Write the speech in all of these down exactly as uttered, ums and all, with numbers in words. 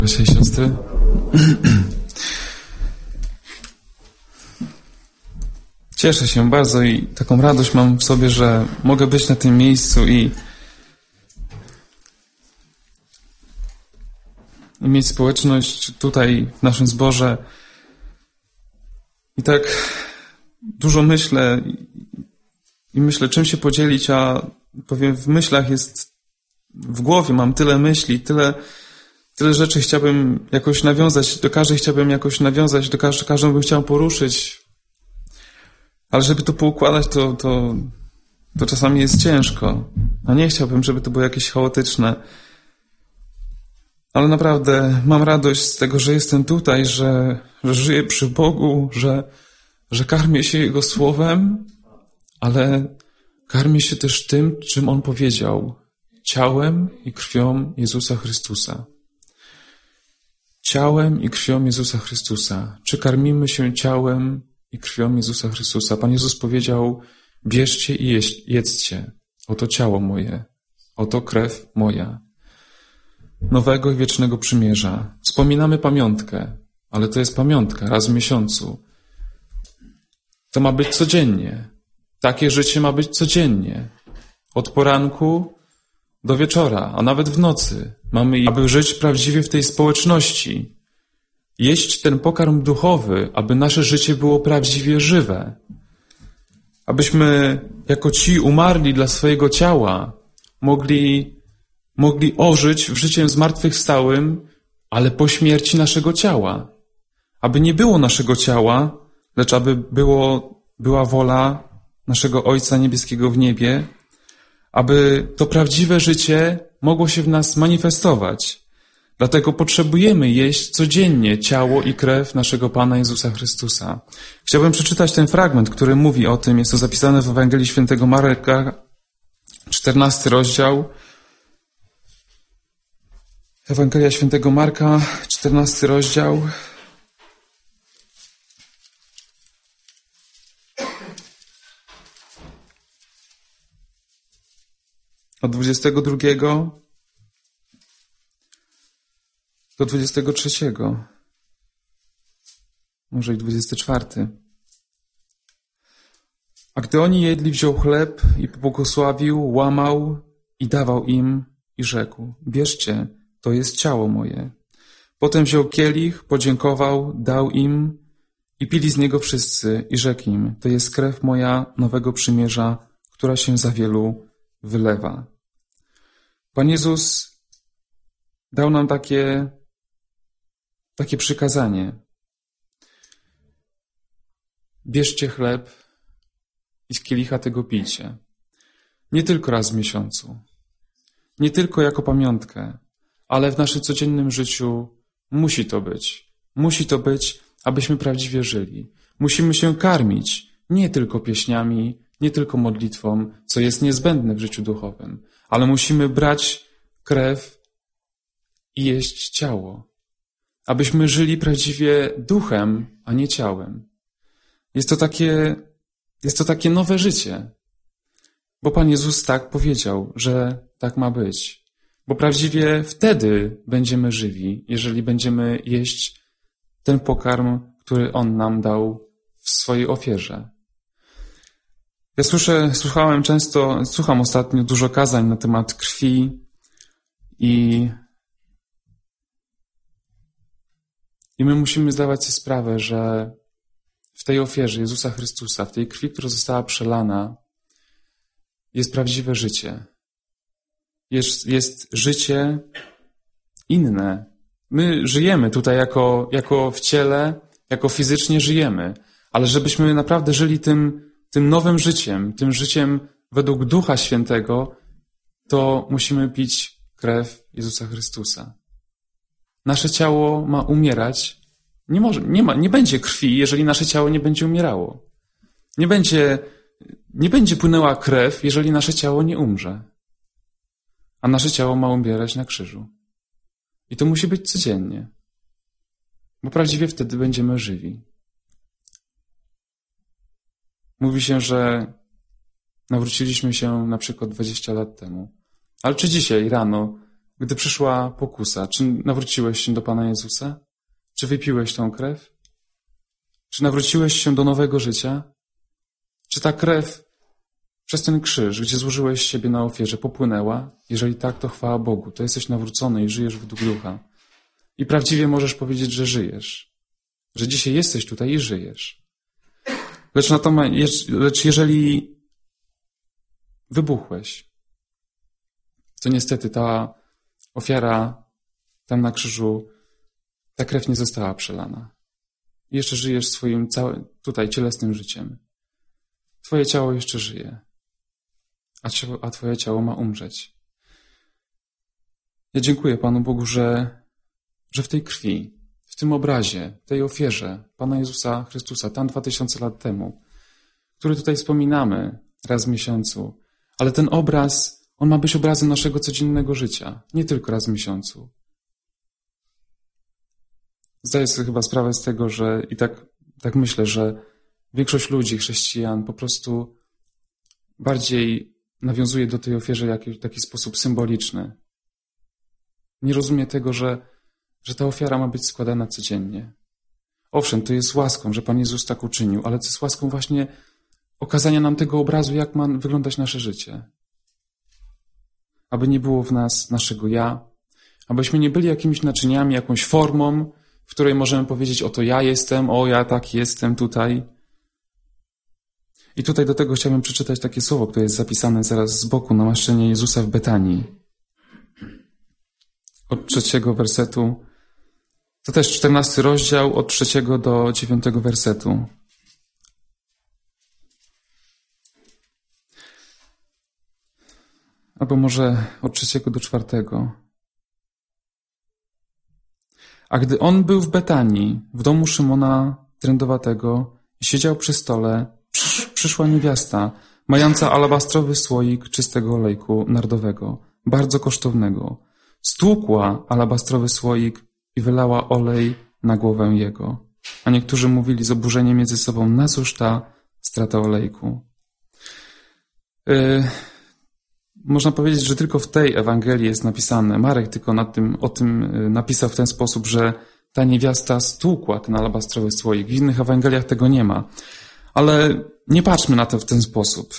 Bracia i siostry, cieszę się bardzo i taką radość mam w sobie, że mogę być na tym miejscu i, i mieć społeczność tutaj w naszym zborze. I tak dużo myślę i, i myślę, czym się podzielić, a powiem, w myślach jest, w głowie mam tyle myśli, tyle Tyle rzeczy chciałbym jakoś nawiązać, do każdej chciałbym jakoś nawiązać, do każdej, każdą bym chciał poruszyć. Ale żeby to poukładać, to, to, to czasami jest ciężko. A nie chciałbym, żeby to było jakieś chaotyczne. Ale naprawdę mam radość z tego, że jestem tutaj, że, że żyję przy Bogu, że, że karmię się Jego Słowem, ale karmię się też tym, czym On powiedział. Ciałem i krwią Jezusa Chrystusa. Ciałem i krwią Jezusa Chrystusa. Czy karmimy się ciałem i krwią Jezusa Chrystusa? Pan Jezus powiedział, bierzcie i jeść, jedzcie. Oto ciało moje, oto krew moja. Nowego i wiecznego przymierza. Wspominamy pamiątkę, ale to jest pamiątka raz w miesiącu. To ma być codziennie. Takie życie ma być codziennie. Od poranku do wieczora, a nawet w nocy. Mamy, aby żyć prawdziwie w tej społeczności. Jeść ten pokarm duchowy, aby nasze życie było prawdziwie żywe. Abyśmy, jako ci umarli dla swojego ciała, mogli, mogli ożyć w życiem zmartwychwstałym, ale po śmierci naszego ciała. Aby nie było naszego ciała, lecz aby było, była wola naszego Ojca Niebieskiego w niebie, aby to prawdziwe życie mogło się w nas manifestować. Dlatego potrzebujemy jeść codziennie ciało i krew naszego Pana Jezusa Chrystusa. Chciałbym przeczytać ten fragment, który mówi o tym. Jest to zapisane w Ewangelii Świętego Marka, czternasty rozdział. Ewangelia Świętego Marka, czternasty rozdział. Od dwudziestego drugiego do dwudziestego trzeciego, może i dwudziesty czwarty. A gdy oni jedli, wziął chleb i pobłogosławił, łamał i dawał im i rzekł, bierzcie, to jest ciało moje. Potem wziął kielich, podziękował, dał im i pili z niego wszyscy i rzekł im, to jest krew moja nowego przymierza, która się za wielu wylewa. Pan Jezus dał nam takie, takie przykazanie. Bierzcie chleb i z kielicha tego pijcie. Nie tylko raz w miesiącu. Nie tylko jako pamiątkę, ale w naszym codziennym życiu musi to być. Musi to być, abyśmy prawdziwie żyli. Musimy się karmić nie tylko pieśniami, nie tylko modlitwą, co jest niezbędne w życiu duchowym, ale musimy brać krew i jeść ciało, abyśmy żyli prawdziwie duchem, a nie ciałem. Jest to takie, jest to takie nowe życie, bo Pan Jezus tak powiedział, że tak ma być. Bo prawdziwie wtedy będziemy żywi, jeżeli będziemy jeść ten pokarm, który On nam dał w swojej ofierze. Ja słyszę, słuchałem często, słucham ostatnio dużo kazań na temat krwi i, i my musimy zdawać sobie sprawę, że w tej ofierze Jezusa Chrystusa, w tej krwi, która została przelana, jest prawdziwe życie. Jest, jest życie inne. My żyjemy tutaj jako, jako w ciele, jako fizycznie żyjemy, ale żebyśmy naprawdę żyli tym Tym nowym życiem, tym życiem według Ducha Świętego, to musimy pić krew Jezusa Chrystusa. Nasze ciało ma umierać. Nie może, nie ma, nie będzie krwi, jeżeli nasze ciało nie będzie umierało. Nie będzie, nie będzie płynęła krew, jeżeli nasze ciało nie umrze. A nasze ciało ma umierać na krzyżu. I to musi być codziennie. Bo prawdziwie wtedy będziemy żywi. Mówi się, że nawróciliśmy się na przykład dwadzieścia lat temu. Ale czy dzisiaj rano gdy przyszła pokusa, czy nawróciłeś się do Pana Jezusa? Czy wypiłeś tą krew? Czy nawróciłeś się do nowego życia? Czy ta krew przez ten krzyż, gdzie złożyłeś siebie na ofierze, popłynęła? Jeżeli tak, to chwała Bogu, to jesteś nawrócony i żyjesz według Ducha. I prawdziwie możesz powiedzieć, że żyjesz. Że dzisiaj jesteś tutaj i żyjesz. Lecz, natomiast, lecz jeżeli wybuchłeś, to niestety ta ofiara tam na krzyżu, ta krew nie została przelana. I jeszcze żyjesz swoim całym, tutaj cielesnym życiem. Twoje ciało jeszcze żyje, a, a twoje ciało ma umrzeć. Ja dziękuję Panu Bogu, że, że w tej krwi, w tym obrazie, tej ofierze Pana Jezusa Chrystusa, tam dwa tysiące lat temu, który tutaj wspominamy raz w miesiącu, ale ten obraz, on ma być obrazem naszego codziennego życia, nie tylko raz w miesiącu. Zdaję sobie chyba sprawę z tego, że i tak, tak myślę, że większość ludzi, chrześcijan po prostu bardziej nawiązuje do tej ofierze w taki sposób symboliczny. Nie rozumie tego, że, że ta ofiara ma być składana codziennie. Owszem, to jest łaską, że Pan Jezus tak uczynił, ale to jest łaską właśnie okazania nam tego obrazu, jak ma wyglądać nasze życie. Aby nie było w nas naszego ja, abyśmy nie byli jakimiś naczyniami, jakąś formą, w której możemy powiedzieć, oto ja jestem, o ja tak jestem tutaj. I tutaj do tego chciałbym przeczytać takie słowo, które jest zapisane zaraz z boku, namaszczenie Jezusa w Betanii. Od trzeciego wersetu. To też czternasty rozdział, od trzeciego do dziewiątego wersetu. Albo może od trzeciego do czwartego. A gdy on był w Betanii, w domu Szymona Trędowatego i siedział przy stole, przysz, przyszła niewiasta, mająca alabastrowy słoik czystego olejku nardowego, bardzo kosztownego. Stłukła alabastrowy słoik i wylała olej na głowę jego. A niektórzy mówili z oburzeniem między sobą, na cóż ta strata olejku? Yy, można powiedzieć, że tylko w tej Ewangelii jest napisane, Marek tylko nad tym, o tym napisał w ten sposób, że ta niewiasta stłukła ten alabastrowy słoik. W innych Ewangeliach tego nie ma. Ale nie patrzmy na to w ten sposób.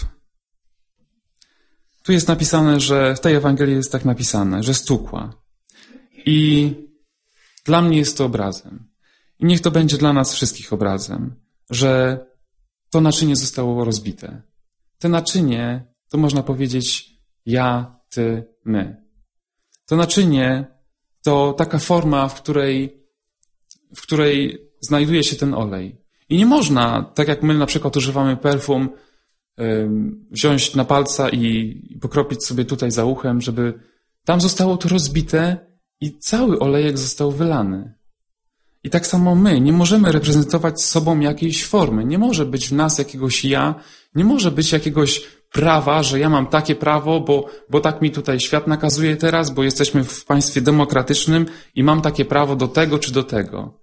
Tu jest napisane, że w tej Ewangelii jest tak napisane, że stłukła. I dla mnie jest to obrazem. I niech to będzie dla nas wszystkich obrazem, że to naczynie zostało rozbite. To naczynie, to można powiedzieć ja, ty, my. To naczynie to taka forma, w której, w której znajduje się ten olej. I nie można, tak jak my na przykład używamy perfum, wziąć na palca i pokropić sobie tutaj za uchem, żeby tam zostało to rozbite i cały olejek został wylany. I tak samo my nie możemy reprezentować sobą jakiejś formy. Nie może być w nas jakiegoś ja, nie może być jakiegoś prawa, że ja mam takie prawo, bo, bo tak mi tutaj świat nakazuje teraz, bo jesteśmy w państwie demokratycznym i mam takie prawo do tego czy do tego.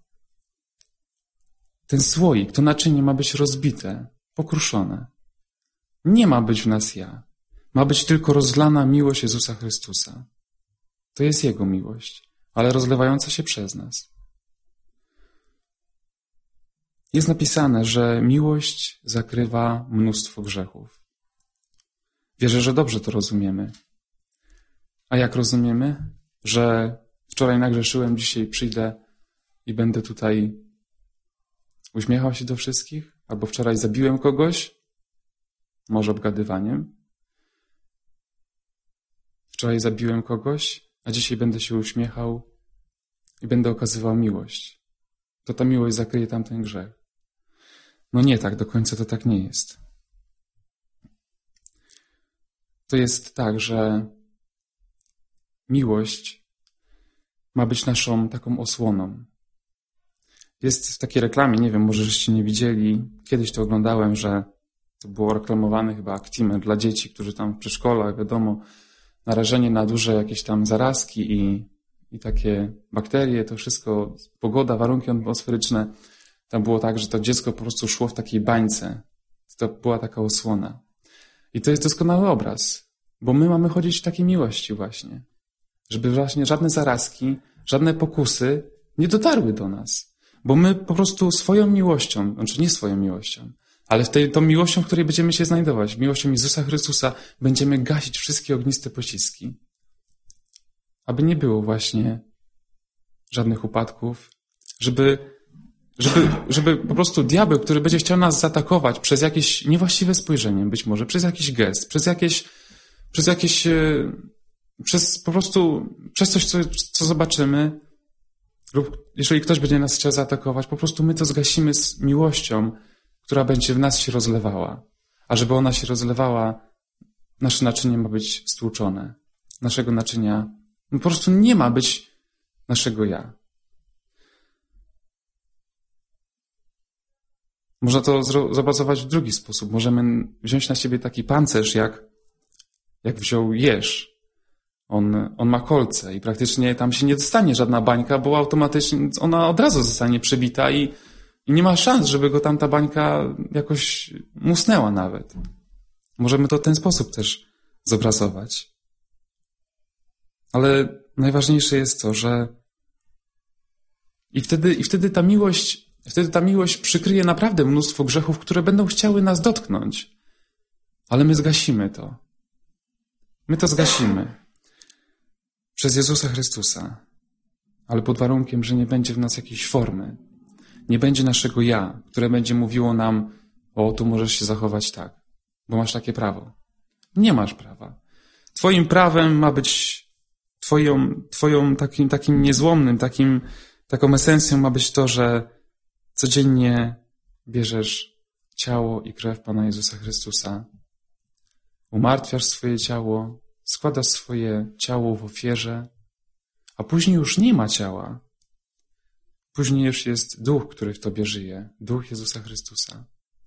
Ten słoik, to naczynie ma być rozbite, pokruszone. Nie ma być w nas ja. Ma być tylko rozlana miłość Jezusa Chrystusa. To jest Jego miłość, ale rozlewająca się przez nas. Jest napisane, że miłość zakrywa mnóstwo grzechów. Wierzę, że dobrze to rozumiemy. A jak rozumiemy? Że wczoraj nagrzeszyłem, dzisiaj przyjdę i będę tutaj uśmiechał się do wszystkich? Albo wczoraj zabiłem kogoś? Może obgadywaniem? Wczoraj zabiłem kogoś, a dzisiaj będę się uśmiechał i będę okazywał miłość. To ta miłość zakryje tamten grzech. No nie tak, do końca to tak nie jest. To jest tak, że miłość ma być naszą taką osłoną. Jest w takiej reklamie, nie wiem, może żeście nie widzieli, kiedyś to oglądałem, że to było reklamowane chyba Actimel dla dzieci, którzy tam w przedszkolach, wiadomo, narażenie na duże jakieś tam zarazki i, i takie bakterie, to wszystko, pogoda, warunki atmosferyczne. Tam było tak, że to dziecko po prostu szło w takiej bańce. To była taka osłona. I to jest doskonały obraz, bo my mamy chodzić w takiej miłości właśnie. żeby właśnie żadne zarazki, żadne pokusy nie dotarły do nas. Bo my po prostu swoją miłością, znaczy nie swoją miłością, ale w tej, tą miłością, w której będziemy się znajdować, miłością Jezusa Chrystusa, będziemy gasić wszystkie ogniste pociski. Aby nie było właśnie żadnych upadków, żeby, żeby, żeby po prostu diabeł, który będzie chciał nas zaatakować przez jakieś niewłaściwe spojrzenie, być może przez jakiś gest, przez jakieś, przez jakieś, przez po prostu, przez coś, co, co zobaczymy, lub jeżeli ktoś będzie nas chciał zaatakować, po prostu my to zgasimy z miłością, która będzie w nas się rozlewała. A żeby ona się rozlewała, nasze naczynie ma być stłuczone. Naszego naczynia po prostu nie ma być naszego ja. Można to zobrazować w drugi sposób. Możemy wziąć na siebie taki pancerz, jak, jak wziął jeż. On, on ma kolce i praktycznie tam się nie dostanie żadna bańka, bo automatycznie ona od razu zostanie przebita i, i nie ma szans, żeby go tam ta bańka jakoś musnęła nawet. Możemy to w ten sposób też zobrazować. Ale najważniejsze jest to, że i wtedy, i wtedy ta miłość, wtedy ta miłość przykryje naprawdę mnóstwo grzechów, które będą chciały nas dotknąć. Ale my zgasimy to. My to zgasimy. Przez Jezusa Chrystusa. Ale pod warunkiem, że nie będzie w nas jakiejś formy. Nie będzie naszego ja, które będzie mówiło nam, o, tu możesz się zachować tak, bo masz takie prawo. Nie masz prawa. Twoim prawem ma być, twoją, twoją takim, takim niezłomnym, takim, taką esencją ma być to, że codziennie bierzesz ciało i krew Pana Jezusa Chrystusa, umartwiasz swoje ciało, składasz swoje ciało w ofierze, a później już nie ma ciała. Później już jest Duch, który w tobie żyje, Duch Jezusa Chrystusa.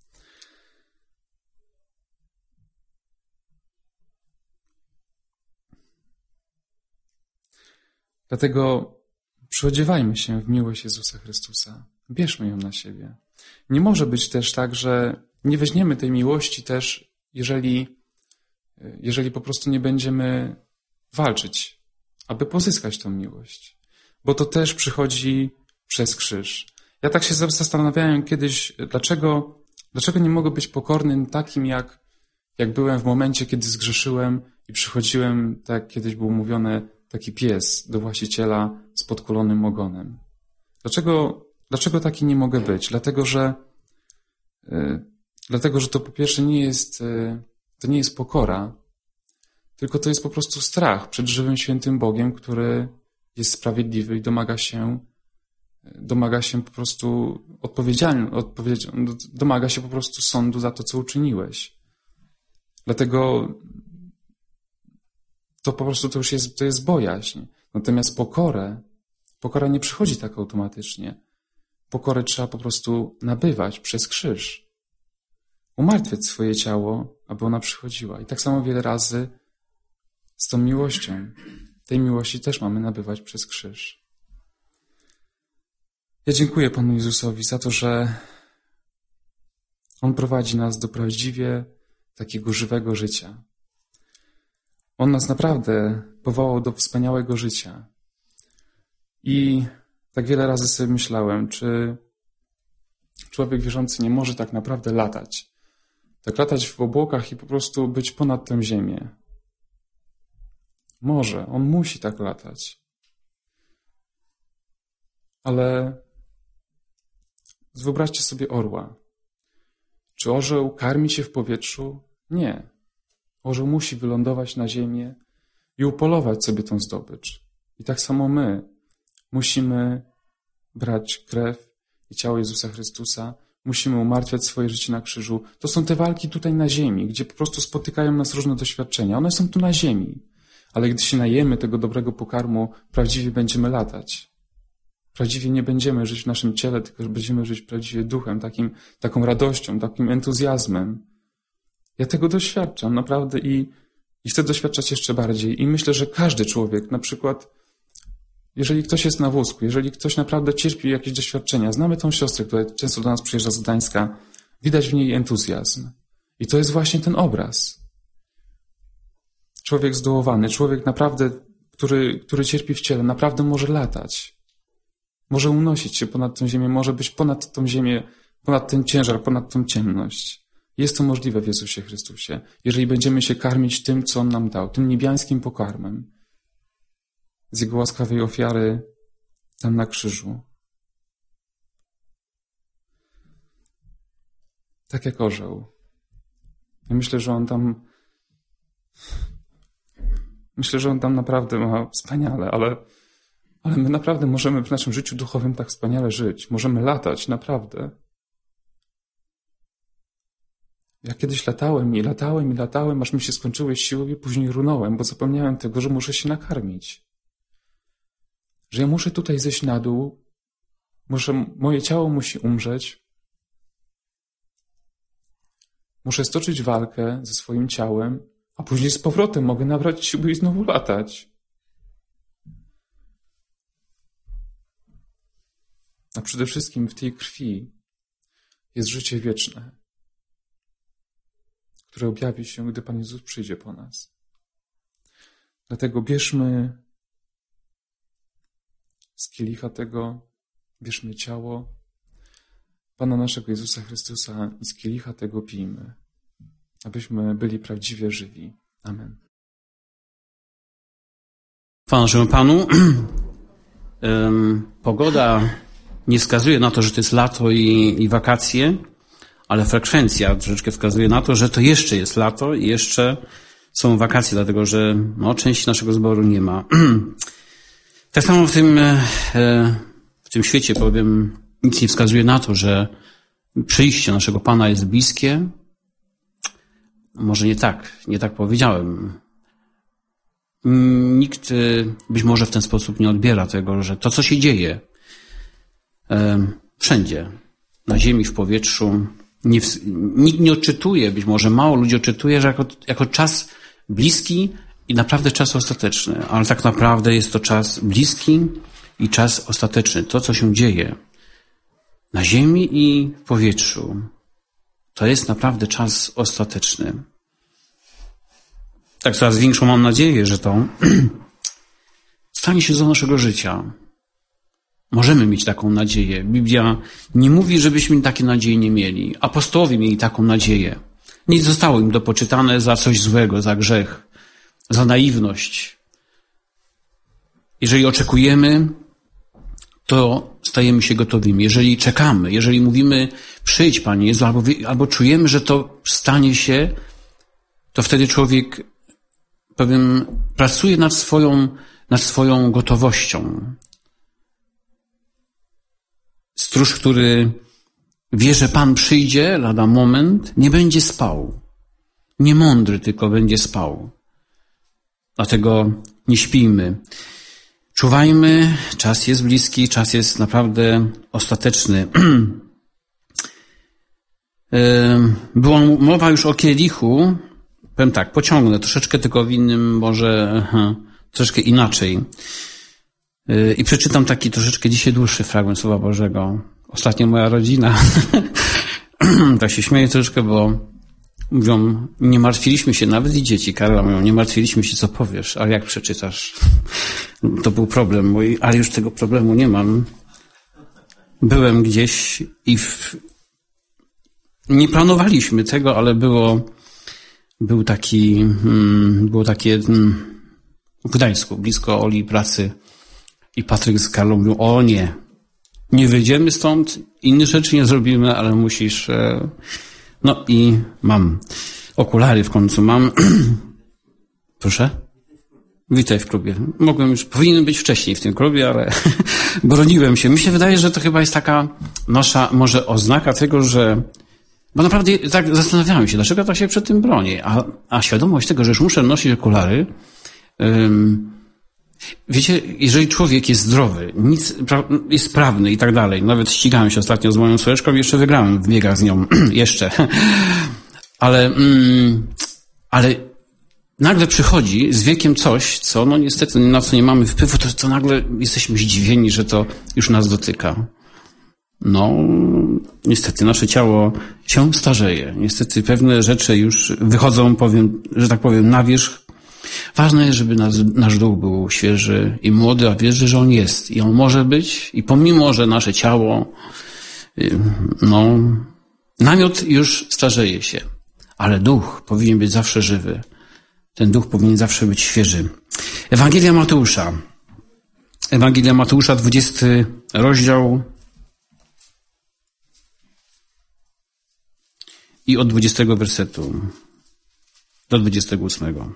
Dlatego przyodziewajmy się w miłość Jezusa Chrystusa. Bierzmy ją na siebie. Nie może być też tak, że nie weźmiemy tej miłości też, jeżeli, jeżeli po prostu nie będziemy walczyć, aby pozyskać tą miłość. Bo to też przychodzi przez krzyż. Ja tak się zastanawiałem kiedyś, dlaczego, dlaczego nie mogę być pokornym takim, jak, jak byłem w momencie, kiedy zgrzeszyłem i przychodziłem, tak jak kiedyś było mówione, taki pies do właściciela z podkulonym ogonem. Dlaczego, dlaczego taki nie mogę być? Dlatego, że yy, dlatego, że to po pierwsze nie jest, yy, to nie jest pokora, tylko to jest po prostu strach przed żywym, świętym Bogiem, który jest sprawiedliwy i domaga się, domaga się po prostu odpowiedzialny, odpowiedzi, domaga się po prostu sądu za to, co uczyniłeś. Dlatego to po prostu to już jest, to jest bojaźń. Natomiast pokorę, pokora nie przychodzi tak automatycznie. Pokorę trzeba po prostu nabywać przez krzyż. Umartwiać swoje ciało, aby ona przychodziła. I tak samo wiele razy z tą miłością. Tej miłości też mamy nabywać przez krzyż. Ja dziękuję Panu Jezusowi za to, że On prowadzi nas do prawdziwie takiego żywego życia. On nas naprawdę powołał do wspaniałego życia. I tak wiele razy sobie myślałem, czy człowiek wierzący nie może tak naprawdę latać. Tak latać w obłokach i po prostu być ponad tę ziemię. Może, on musi tak latać. Ale wyobraźcie sobie orła. Czy orzeł karmi się w powietrzu? Nie. Orzeł musi wylądować na ziemię i upolować sobie tą zdobycz. I tak samo my musimy brać krew i ciało Jezusa Chrystusa, musimy umartwiać swoje życie na krzyżu. To są te walki tutaj na ziemi, gdzie po prostu spotykają nas różne doświadczenia. One są tu na ziemi. Ale gdy się najemy tego dobrego pokarmu, prawdziwie będziemy latać. Prawdziwie nie będziemy żyć w naszym ciele, tylko będziemy żyć prawdziwie duchem, takim, taką radością, takim entuzjazmem. Ja tego doświadczam naprawdę i, i chcę doświadczać jeszcze bardziej. I myślę, że każdy człowiek, na przykład, jeżeli ktoś jest na wózku, jeżeli ktoś naprawdę cierpi jakieś doświadczenia, znamy tą siostrę, która często do nas przyjeżdża z Gdańska, widać w niej entuzjazm. I to jest właśnie ten obraz. Człowiek zdołowany, człowiek naprawdę, który, który cierpi w ciele, naprawdę może latać. Może unosić się ponad tą ziemię, może być ponad tą ziemię, ponad ten ciężar, ponad tą ciemność. Jest to możliwe w Jezusie Chrystusie, jeżeli będziemy się karmić tym, co On nam dał, tym niebiańskim pokarmem z Jego łaskawej ofiary tam na krzyżu. Tak jak orzeł. Ja myślę, że On tam myślę, że On tam naprawdę ma wspaniale, ale, ale my naprawdę możemy w naszym życiu duchowym tak wspaniale żyć. Możemy latać, naprawdę. Ja kiedyś latałem i latałem i latałem, aż mi się skończyły siły i później runąłem, bo zapomniałem tego, że muszę się nakarmić. Że ja muszę tutaj zejść na dół, muszę, moje ciało musi umrzeć, muszę stoczyć walkę ze swoim ciałem, a później z powrotem mogę nabrać siły i znowu latać. A przede wszystkim w tej krwi jest życie wieczne, które objawi się, gdy Pan Jezus przyjdzie po nas. Dlatego bierzmy z kielicha tego, bierzmy ciało Pana naszego Jezusa Chrystusa i z kielicha tego pijmy, abyśmy byli prawdziwie żywi. Amen. Chwała Panu. Pogoda nie wskazuje na to, że to jest lato i, i wakacje, ale frekwencja troszeczkę wskazuje na to, że to jeszcze jest lato i jeszcze są wakacje, dlatego że no, części naszego zboru nie ma. Tak samo w tym, w tym świecie, powiem, nic nie wskazuje na to, że przyjście naszego Pana jest bliskie. Może nie tak, nie tak powiedziałem. Nikt być może w ten sposób nie odbiera tego, że to, co się dzieje wszędzie, na ziemi, w powietrzu, nie w, nikt nie odczytuje, być może mało ludzi odczytuje, że jako, jako czas bliski i naprawdę czas ostateczny, ale tak naprawdę jest to czas bliski i czas ostateczny. To, co się dzieje na ziemi i w powietrzu, to jest naprawdę czas ostateczny. Tak coraz większą mam nadzieję, że to stanie się do naszego życia. Możemy mieć taką nadzieję. Biblia nie mówi, żebyśmy takiej nadziei nie mieli. Apostołowie mieli taką nadzieję. Nie zostało im dopoczytane za coś złego, za grzech, za naiwność. Jeżeli oczekujemy, to stajemy się gotowymi. Jeżeli czekamy, jeżeli mówimy przyjdź Panie Jezu, albo, albo czujemy, że to stanie się, to wtedy człowiek, powiem, pracuje nad swoją, nad swoją gotowością. Stróż, który wie, że Pan przyjdzie lada moment, nie będzie spał. Niemądry tylko będzie spał. Dlatego nie śpijmy. Czuwajmy, czas jest bliski, czas jest naprawdę ostateczny. Była mowa już o kielichu. Powiem tak, pociągnę troszeczkę, tylko w innym, może aha, troszeczkę inaczej. I przeczytam taki troszeczkę dzisiaj dłuższy fragment Słowa Bożego. Ostatnio moja rodzina tak się śmieje troszeczkę, bo mówią, nie martwiliśmy się, nawet i dzieci, Karola mówią, nie martwiliśmy się, co powiesz, ale jak przeczytasz? To był problem mój, ale już tego problemu nie mam. Byłem gdzieś i w... nie planowaliśmy tego, ale było, był taki, było takie w Gdańsku, blisko Oli pracy. I Patryk z Karlą mówił, o nie, nie wyjdziemy stąd, inne rzeczy nie zrobimy, ale musisz... No i mam okulary w końcu, mam... Proszę? Witaj w klubie. Mogłem już, powinienem być wcześniej w tym klubie, ale broniłem się. Mi się wydaje, że to chyba jest taka nasza może oznaka tego, że... Bo naprawdę tak zastanawiałem się, dlaczego tak się przed tym bronię. A, a świadomość tego, że już muszę nosić okulary... Um, Wiecie, jeżeli człowiek jest zdrowy, nic, jest sprawny i tak dalej, nawet ścigałem się ostatnio z moją córeczką i jeszcze wygrałem w biegach z nią, jeszcze, ale, mm, ale nagle przychodzi z wiekiem coś, co no niestety na co nie mamy wpływu, to, to nagle jesteśmy zdziwieni, że to już nas dotyka. No, niestety nasze ciało się starzeje, niestety pewne rzeczy już wychodzą, powiem, że tak powiem, na wierzch. Ważne jest, żeby nasz, nasz duch był świeży i młody, a wierzę, że on jest. I on może być, i pomimo, że nasze ciało, no, namiot już starzeje się, ale duch powinien być zawsze żywy. Ten duch powinien zawsze być świeży. Ewangelia Mateusza. Ewangelia Mateusza, dwudziesty rozdział i od dwudziestego wersetu do dwudziestego ósmego.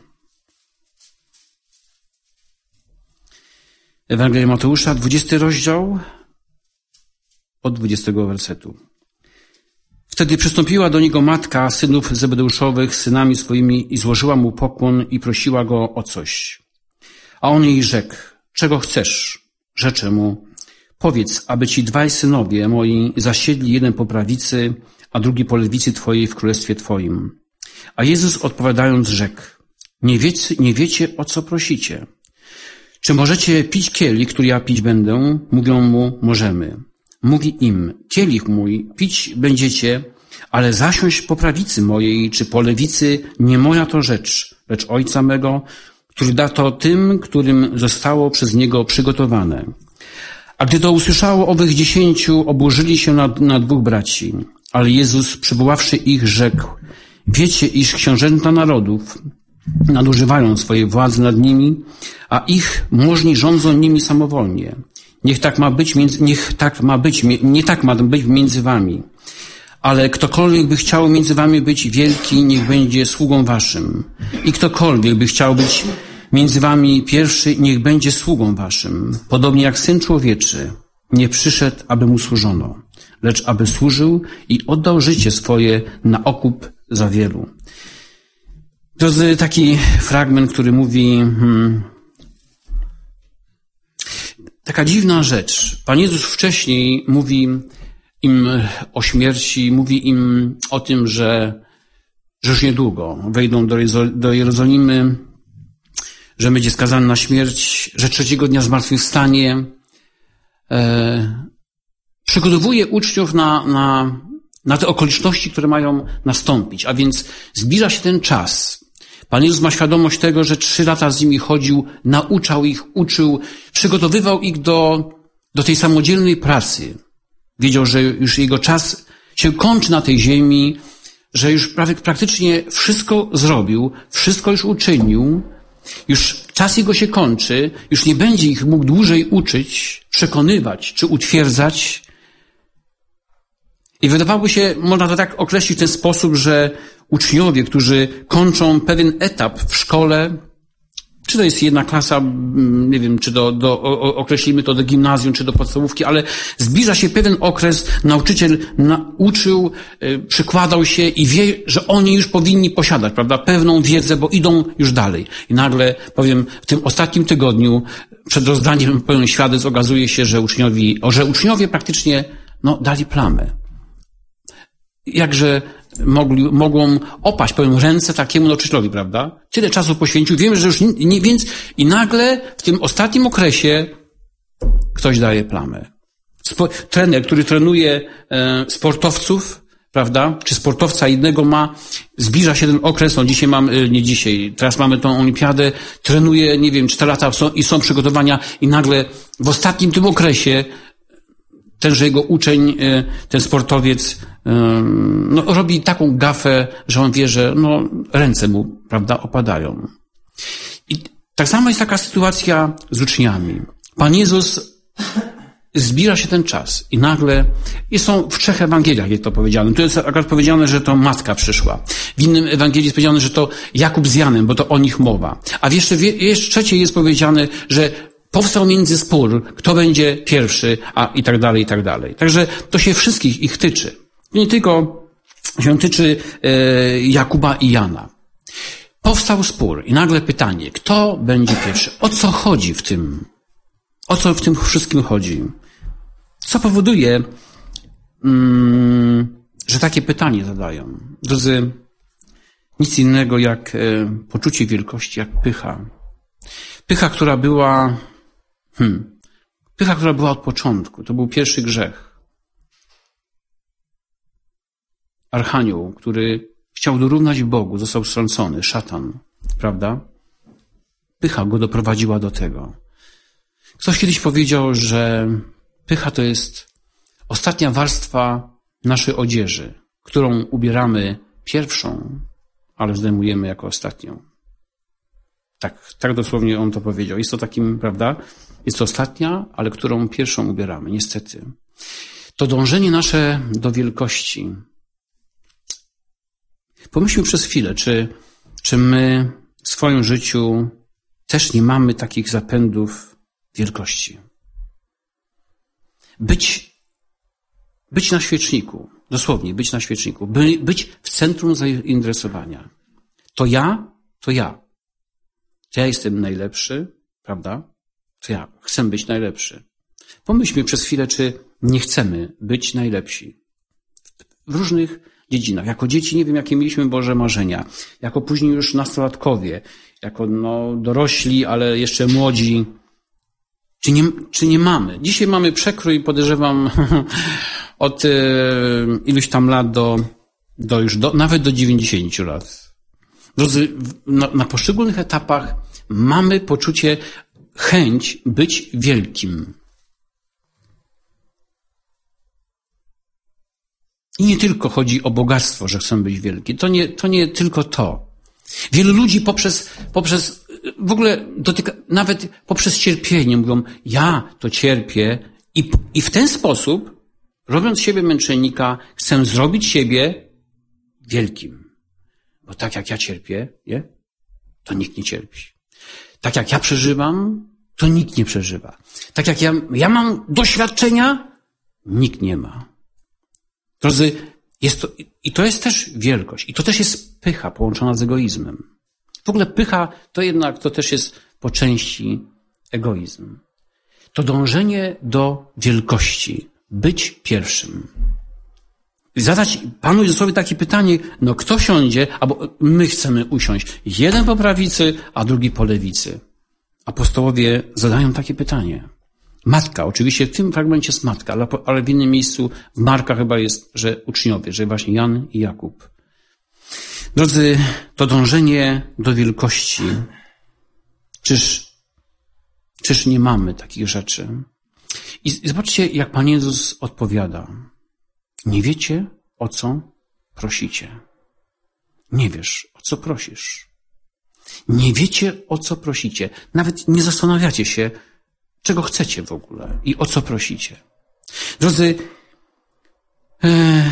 Ewangelia Mateusza, dwudziesty rozdział od dwudziestego wersetu. Wtedy przystąpiła do niego matka synów Zebedeuszowych z synami swoimi i złożyła mu pokłon i prosiła go o coś. A on jej rzekł, czego chcesz? Rzecze mu, powiedz, aby ci dwaj synowie moi zasiedli jeden po prawicy, a drugi po lewicy twojej w królestwie twoim. A Jezus odpowiadając rzekł, nie wiecie, nie wiecie o co prosicie. Czy możecie pić kielich, który ja pić będę? Mówią mu, możemy. Mówi im, kielich mój pić będziecie, ale zasiąść po prawicy mojej, czy po lewicy, nie moja to rzecz, lecz Ojca mego, który da to tym, którym zostało przez Niego przygotowane. A gdy to usłyszało owych dziesięciu, oburzyli się na, na dwóch braci. Ale Jezus, przywoławszy ich, rzekł, wiecie, iż książęta narodów nadużywają swojej władzy nad nimi, a ich możni rządzą nimi samowolnie. Niech tak ma być, między, niech tak ma być, nie tak ma być między wami. Ale ktokolwiek by chciał między wami być wielki, niech będzie sługą waszym. I ktokolwiek by chciał być między wami pierwszy, niech będzie sługą waszym. Podobnie jak Syn Człowieczy nie przyszedł, aby mu służono, lecz aby służył i oddał życie swoje na okup za wielu. To jest taki fragment, który mówi... Hmm, taka dziwna rzecz. Pan Jezus wcześniej mówi im o śmierci, mówi im o tym, że, że już niedługo wejdą do, do Jerozolimy, że będzie skazany na śmierć, że trzeciego dnia zmartwychwstanie. E, przygotowuje uczniów na, na, na te okoliczności, które mają nastąpić. A więc zbliża się ten czas. Pan Jezus ma świadomość tego, że trzy lata z nimi chodził, nauczał ich, uczył, przygotowywał ich do, do tej samodzielnej pracy. Wiedział, że już jego czas się kończy na tej ziemi, że już prawie, praktycznie wszystko zrobił, wszystko już uczynił, już czas jego się kończy, już nie będzie ich mógł dłużej uczyć, przekonywać czy utwierdzać. I wydawałoby się, można to tak określić w ten sposób, że uczniowie, którzy kończą pewien etap w szkole, czy to jest jedna klasa, nie wiem, czy do, do, określimy to do gimnazjum, czy do podstawówki, ale zbliża się pewien okres, nauczyciel nauczył, przykładał się i wie, że oni już powinni posiadać, prawda, pewną wiedzę, bo idą już dalej. I nagle, powiem, w tym ostatnim tygodniu, przed rozdaniem pełnych świadectw okazuje się, że uczniowie, że uczniowie praktycznie, no, dali plamę. Jakże mogli, mogą opaść, powiem, ręce takiemu nauczycielowi, prawda? Tyle czasu poświęcił, wiem, że już nie, nie, więc i nagle w tym ostatnim okresie ktoś daje plamę. Spo, trener, który trenuje e, sportowców, prawda? Czy sportowca jednego ma, zbliża się ten okres, no dzisiaj mam, e, nie dzisiaj, teraz mamy tą olimpiadę, trenuje, nie wiem, cztery lata są, i są przygotowania i nagle w ostatnim tym okresie tenże jego uczeń, ten sportowiec, no, robi taką gafę, że on wie, że no, ręce mu, prawda, opadają. I tak samo jest taka sytuacja z uczniami. Pan Jezus, zbliża się ten czas i nagle, i są w trzech Ewangeliach jest to powiedziane. Tu jest akurat powiedziane, że to matka przyszła. W innym Ewangelii jest powiedziane, że to Jakub z Janem, bo to o nich mowa. A w jeszcze, w jeszcze trzeciej jest powiedziane, że powstał między spór, kto będzie pierwszy, a i tak dalej, i tak dalej. Także to się wszystkich ich tyczy. Nie tylko się tyczy e, Jakuba i Jana. Powstał spór i nagle pytanie, kto będzie pierwszy? O co chodzi w tym? O co w tym wszystkim chodzi? Co powoduje, mm, że takie pytanie zadają? Drodzy, nic innego jak e, poczucie wielkości, jak pycha. Pycha, która była Hmm. Pycha, która była od początku. To był pierwszy grzech. Archanioł, który chciał dorównać Bogu, został strącony. Szatan, prawda? pycha go doprowadziła do tego. Ktoś kiedyś powiedział, że pycha to jest ostatnia warstwa naszej odzieży, którą ubieramy pierwszą, ale zdejmujemy jako ostatnią. Tak, tak dosłownie on to powiedział. Jest to takim, prawda? Jest to ostatnia, ale którą pierwszą ubieramy, niestety. To dążenie nasze do wielkości. Pomyślmy przez chwilę, czy, czy my w swoim życiu też nie mamy takich zapędów wielkości. Być, być na świeczniku, dosłownie być na świeczniku, by, być w centrum zainteresowania. To ja, to ja. To ja jestem najlepszy, prawda? To ja chcę być najlepszy. Pomyślmy przez chwilę, czy nie chcemy być najlepsi. W różnych dziedzinach. Jako dzieci nie wiem, jakie mieliśmy Boże marzenia. Jako później już nastolatkowie. Jako no, dorośli, ale jeszcze młodzi. Czy nie, czy nie mamy? Dzisiaj mamy przekrój, podejrzewam, od e, iluś tam lat do, do już do, nawet do dziewięćdziesięciu lat. Drodzy, na, na poszczególnych etapach mamy poczucie, chęć być wielkim. I nie tylko chodzi o bogactwo, że chcą być wielki. To nie, to nie tylko to. Wielu ludzi poprzez, poprzez w ogóle dotyka, nawet poprzez cierpienie mówią, ja to cierpię i, i w ten sposób, robiąc siebie męczennika, chcę zrobić siebie wielkim. Bo tak jak ja cierpię, nie? To nikt nie cierpi. Tak jak ja przeżywam, to nikt nie przeżywa. Tak jak ja, ja mam doświadczenia, nikt nie ma. Drodzy, jest to, i to jest też wielkość. I to też jest pycha połączona z egoizmem. W ogóle pycha to jednak, to też jest po części egoizm. To dążenie do wielkości. Być pierwszym. Zadać Panu Jezusowi takie pytanie, no kto siądzie, albo my chcemy usiąść. Jeden po prawicy, a drugi po lewicy. Apostołowie zadają takie pytanie. Matka, oczywiście w tym fragmencie jest matka, ale, ale w innym miejscu w Marka chyba jest, że uczniowie, że właśnie Jan i Jakub. Drodzy, to dążenie do wielkości. Czyż, czyż nie mamy takich rzeczy? I, i zobaczcie, jak Pan Jezus odpowiada. Nie wiecie, o co prosicie. Nie wiesz, o co prosisz. Nie wiecie, o co prosicie. Nawet nie zastanawiacie się, czego chcecie w ogóle i o co prosicie. Drodzy, e,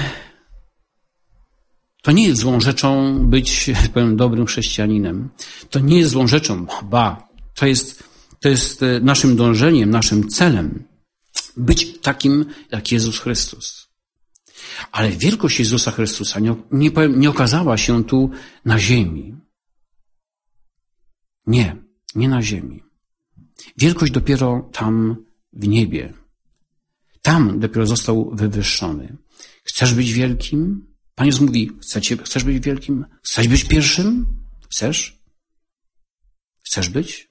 to nie jest złą rzeczą być, powiem, dobrym chrześcijaninem. To nie jest złą rzeczą, ba, to jest, to jest naszym dążeniem, naszym celem. Być takim jak Jezus Chrystus. Ale wielkość Jezusa Chrystusa nie, nie, powiem, nie okazała się tu na ziemi. Nie, nie na ziemi. Wielkość dopiero tam w niebie. Tam dopiero został wywyższony. Chcesz być wielkim? Pan Jezus mówi, chcecie, chcesz być wielkim? Chcesz być pierwszym? Chcesz? Chcesz być?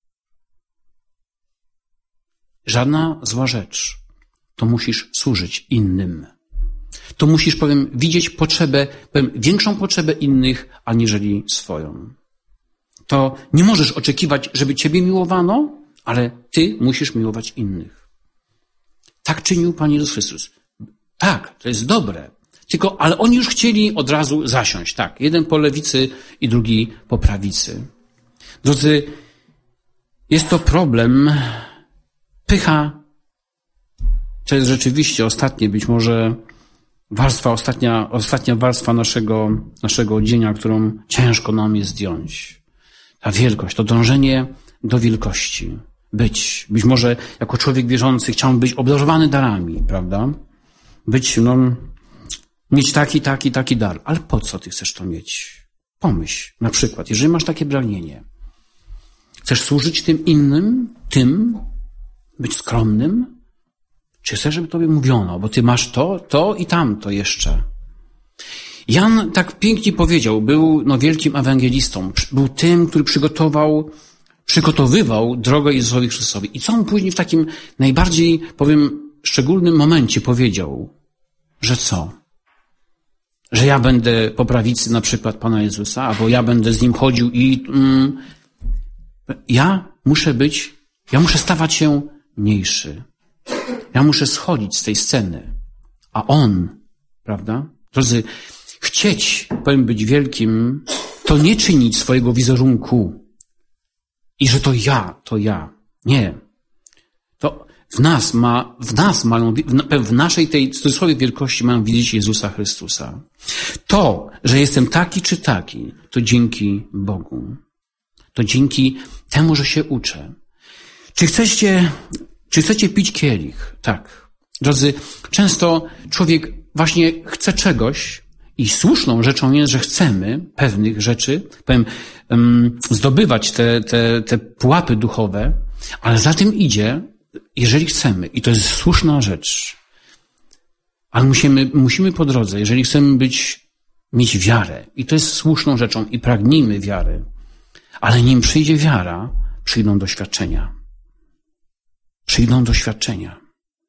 Żadna zła rzecz. To musisz służyć innym. To musisz, powiem, widzieć potrzebę, powiem, większą potrzebę innych, aniżeli swoją. To nie możesz oczekiwać, żeby ciebie miłowano, ale ty musisz miłować innych. Tak czynił Pan Jezus Chrystus. Tak, to jest dobre. Tylko, ale oni już chcieli od razu zasiąść. Tak, jeden po lewicy i drugi po prawicy. Drodzy, jest to problem. Pycha to jest rzeczywiście ostatnie, być może warstwa, ostatnia, ostatnia warstwa naszego, naszego odzienia, którą ciężko nam jest zdjąć. Ta wielkość, to dążenie do wielkości. Być. Być może jako człowiek wierzący chciałbym być obdarowany darami, prawda? Być, no, mieć taki, taki, taki dar. Ale po co ty chcesz to mieć? Pomyśl. Na przykład, jeżeli masz takie pragnienie, chcesz służyć tym innym, tym, być skromnym, czy chcesz, żeby tobie mówiono, bo ty masz to, to i tamto jeszcze. Jan tak pięknie powiedział, był no, wielkim ewangelistą, był tym, który przygotował, przygotowywał drogę Jezusowi Chrystusowi. I co on później w takim najbardziej, powiem, szczególnym momencie powiedział, że co? Że ja będę po prawicy na przykład Pana Jezusa, albo ja będę z Nim chodził i... Mm, Ja muszę być, ja muszę stawać się mniejszy. Ja muszę schodzić z tej sceny. A on, prawda? Drodzy, chcieć, powiem, być wielkim, to nie czynić swojego wizerunku. I że to ja, to ja. Nie. To w nas ma, w nas mają, w naszej tej, w cudzysłowie, wielkości mają widzieć Jezusa Chrystusa. To, że jestem taki czy taki, to dzięki Bogu. To dzięki temu, że się uczę. Czy chcecie, czy chcecie pić kielich? Tak. Drodzy, często człowiek właśnie chce czegoś i słuszną rzeczą jest, że chcemy pewnych rzeczy, powiem, um, zdobywać te, te, te pułapy duchowe, ale za tym idzie, jeżeli chcemy, i to jest słuszna rzecz, ale musimy, musimy po drodze, jeżeli chcemy być, mieć wiarę, i to jest słuszną rzeczą, i pragnijmy wiary, ale nim przyjdzie wiara, przyjdą doświadczenia. Przyjdą doświadczenia.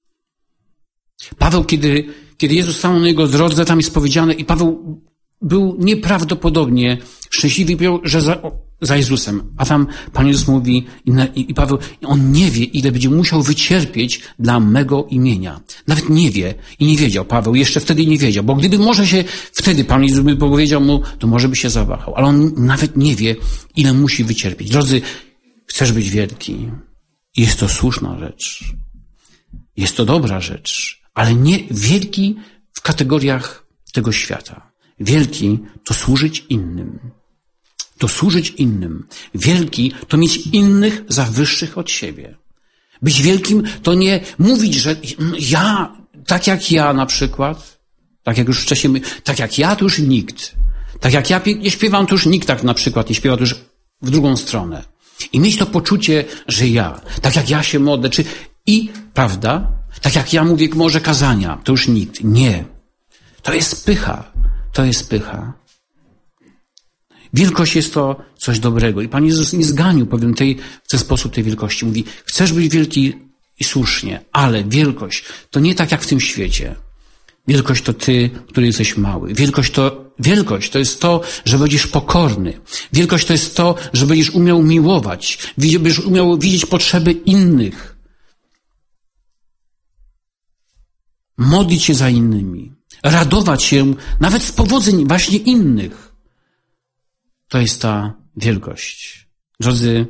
Paweł, kiedy, kiedy Jezus stanął na jego drodze, tam jest powiedziane, i Paweł był nieprawdopodobnie szczęśliwy, że za, za Jezusem. A tam Pan Jezus mówi, i, i Paweł, on nie wie, ile będzie musiał wycierpieć dla mego imienia. Nawet nie wie i nie wiedział Paweł, jeszcze wtedy nie wiedział, bo gdyby może się, wtedy Pan Jezus by powiedział mu, to może by się zawahał, ale on nawet nie wie, ile musi wycierpieć. Drodzy, chcesz być wielki. Jest to słuszna rzecz. Jest to dobra rzecz, ale nie wielki w kategoriach tego świata. Wielki to służyć innym. To służyć innym. Wielki to mieć innych za wyższych od siebie. Być wielkim to nie mówić, że ja, tak jak ja na przykład, tak jak już wcześniej, tak jak ja to już nikt. Tak jak ja nie śpiewam, to już nikt tak na przykład nie śpiewa, to już w drugą stronę. I mieć to poczucie, że ja, tak jak ja się modlę, czy i, prawda, tak jak ja mówię może kazania, to już nikt. Nie. To jest pycha. To jest pycha. Wielkość jest to coś dobrego. I Pan Jezus nie zganił, powiem, tej, w ten sposób tej wielkości. Mówi, chcesz być wielki i słusznie, ale wielkość to nie tak jak w tym świecie. Wielkość to ty, który jesteś mały. Wielkość to, wielkość to jest to, że będziesz pokorny. Wielkość to jest to, że będziesz umiał miłować. Będziesz umiał widzieć potrzeby innych. Modlić się za innymi. Radować się nawet z powodzeń właśnie innych. To jest ta wielkość. Drodzy,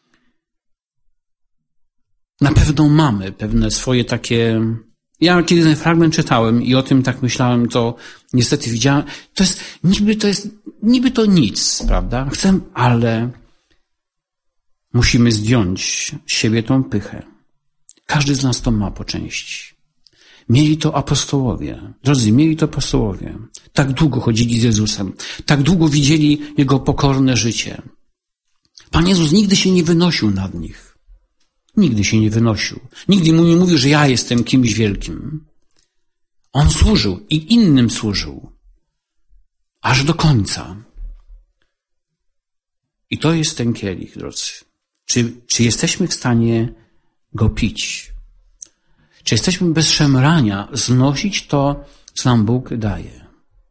na pewno mamy pewne swoje takie... Ja kiedy ten fragment czytałem i o tym tak myślałem, to niestety widziałem, to jest, niby to jest, niby to nic, prawda? Chcę, ale musimy zdjąć z siebie tą pychę. Każdy z nas to ma po części. Mieli to apostołowie. Drodzy, mieli to apostołowie. Tak długo chodzili z Jezusem. Tak długo widzieli Jego pokorne życie. Pan Jezus nigdy się nie wynosił nad nich. Nigdy się nie wynosił. Nigdy mu nie mówił, że ja jestem kimś wielkim. On służył i innym służył. Aż do końca. I to jest ten kielich, drodzy. Czy, czy jesteśmy w stanie go pić? Czy jesteśmy bez szemrania znosić to, co nam Bóg daje?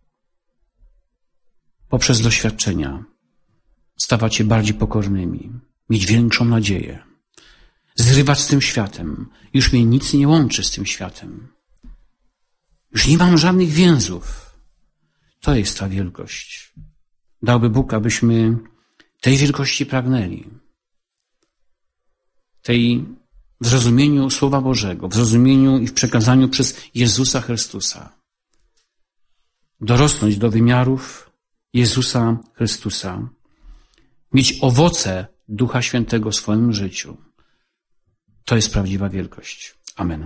Poprzez doświadczenia stawać się bardziej pokornymi, mieć większą nadzieję, zrywać z tym światem. Już mnie nic nie łączy z tym światem. Już nie mam żadnych więzów. To jest ta wielkość. Dałby Bóg, abyśmy tej wielkości pragnęli. Tej w zrozumieniu Słowa Bożego, w zrozumieniu i w przekazaniu przez Jezusa Chrystusa. Dorosnąć do wymiarów Jezusa Chrystusa. Mieć owoce Ducha Świętego w swoim życiu. To jest prawdziwa wielkość. Amen.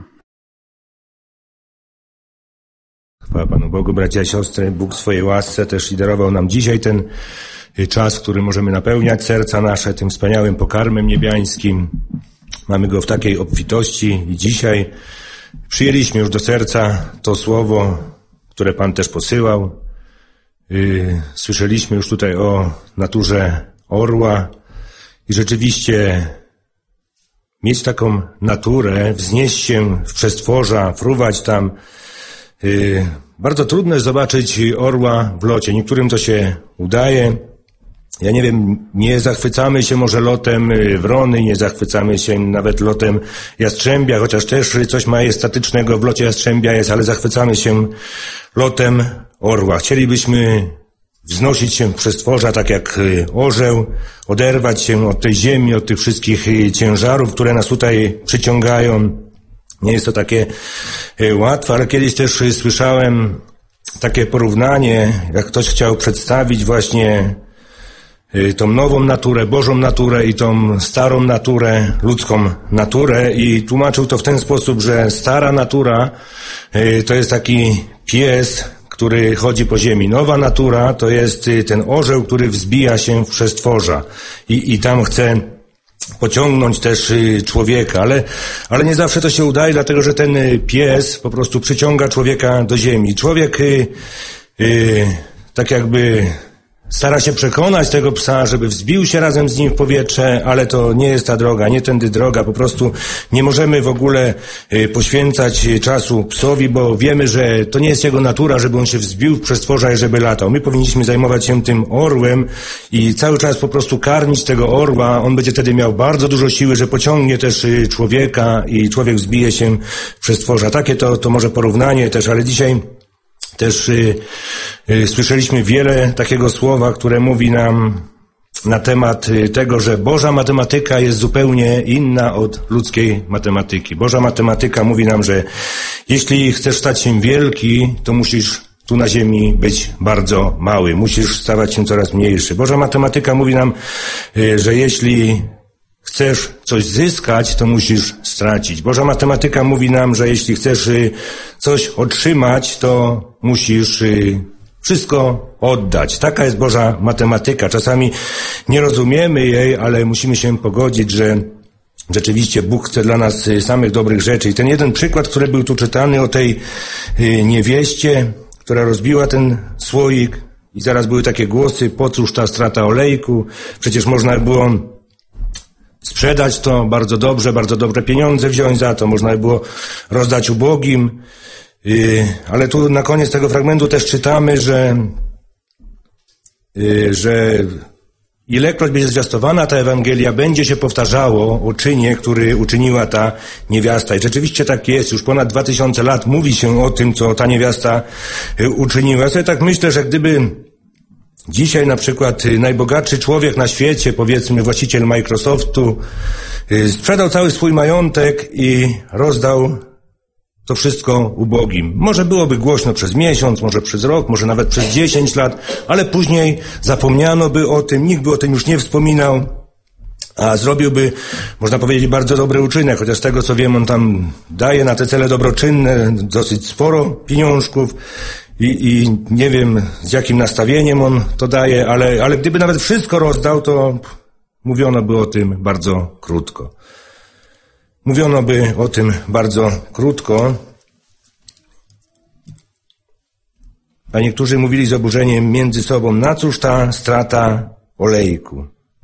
Chwała Panu Bogu, bracia i siostry. Bóg w swojej łasce też darował nam dzisiaj ten czas, który możemy napełniać serca nasze tym wspaniałym pokarmem niebiańskim. Mamy go w takiej obfitości i dzisiaj przyjęliśmy już do serca to słowo, które Pan też posyłał. Słyszeliśmy już tutaj o naturze orła i rzeczywiście mieć taką naturę, wznieść się w przestworza, fruwać tam. Bardzo trudno jest zobaczyć orła w locie. Niektórym to się udaje, ja nie wiem, nie zachwycamy się może lotem wrony, nie zachwycamy się nawet lotem jastrzębia, chociaż też coś majestatycznego w locie jastrzębia jest, ale zachwycamy się lotem orła. Chcielibyśmy wznosić się w przestworza, tak jak orzeł, oderwać się od tej ziemi, od tych wszystkich ciężarów, które nas tutaj przyciągają. Nie jest to takie łatwe, ale kiedyś też słyszałem takie porównanie, jak ktoś chciał przedstawić właśnie tą nową naturę, Bożą naturę i tą starą naturę, ludzką naturę i tłumaczył to w ten sposób, że stara natura to jest taki pies, który chodzi po ziemi. Nowa natura to jest ten orzeł, który wzbija się w przestworza i, i tam chce pociągnąć też człowieka, ale, ale nie zawsze to się udaje, dlatego że ten pies po prostu przyciąga człowieka do ziemi. Człowiek yy, yy, tak jakby stara się przekonać tego psa, żeby wzbił się razem z nim w powietrze, ale to nie jest ta droga, nie tędy droga. Po prostu nie możemy w ogóle poświęcać czasu psowi, bo wiemy, że to nie jest jego natura, żeby on się wzbił w przestworza i żeby latał. My powinniśmy zajmować się tym orłem i cały czas po prostu karmić tego orła. On będzie wtedy miał bardzo dużo siły, że pociągnie też człowieka i człowiek wzbije się w przestworza. Takie to, to może porównanie też, ale dzisiaj też y, y, słyszeliśmy wiele takiego słowa, które mówi nam na temat y, tego, że Boża matematyka jest zupełnie inna od ludzkiej matematyki. Boża matematyka mówi nam, że jeśli chcesz stać się wielki, to musisz tu na ziemi być bardzo mały. Musisz stawać się coraz mniejszy. Boża matematyka mówi nam, y, że jeśli chcesz coś zyskać, to musisz stracić. Boża matematyka mówi nam, że jeśli chcesz coś otrzymać, to musisz wszystko oddać. Taka jest Boża matematyka. Czasami nie rozumiemy jej, ale musimy się pogodzić, że rzeczywiście Bóg chce dla nas samych dobrych rzeczy. I ten jeden przykład, który był tu czytany o tej niewieście, która rozbiła ten słoik i zaraz były takie głosy, po cóż ta strata olejku, przecież można było sprzedać to bardzo dobrze, bardzo dobre pieniądze wziąć za to, można by było rozdać ubogim, yy, ale tu na koniec tego fragmentu też czytamy, że, yy, że ilekroć będzie zwiastowana ta Ewangelia, będzie się powtarzało o czynie, który uczyniła ta niewiasta. I rzeczywiście tak jest, już ponad dwa tysiące lat mówi się o tym, co ta niewiasta uczyniła. Ja sobie tak myślę, że gdyby dzisiaj na przykład najbogatszy człowiek na świecie, powiedzmy właściciel Microsoftu, sprzedał cały swój majątek i rozdał to wszystko ubogim. Może byłoby głośno przez miesiąc, może przez rok, może nawet przez dziesięć lat, ale później zapomniano by o tym, nikt by o tym już nie wspominał, a zrobiłby, można powiedzieć, bardzo dobry uczynek, chociaż z tego co wiem, on tam daje na te cele dobroczynne dosyć sporo pieniążków. I, I nie wiem, z jakim nastawieniem on to daje, ale, ale gdyby nawet wszystko rozdał, to mówiono by o tym bardzo krótko. Mówiono by o tym bardzo krótko. A niektórzy mówili z oburzeniem między sobą, na cóż ta strata olejku?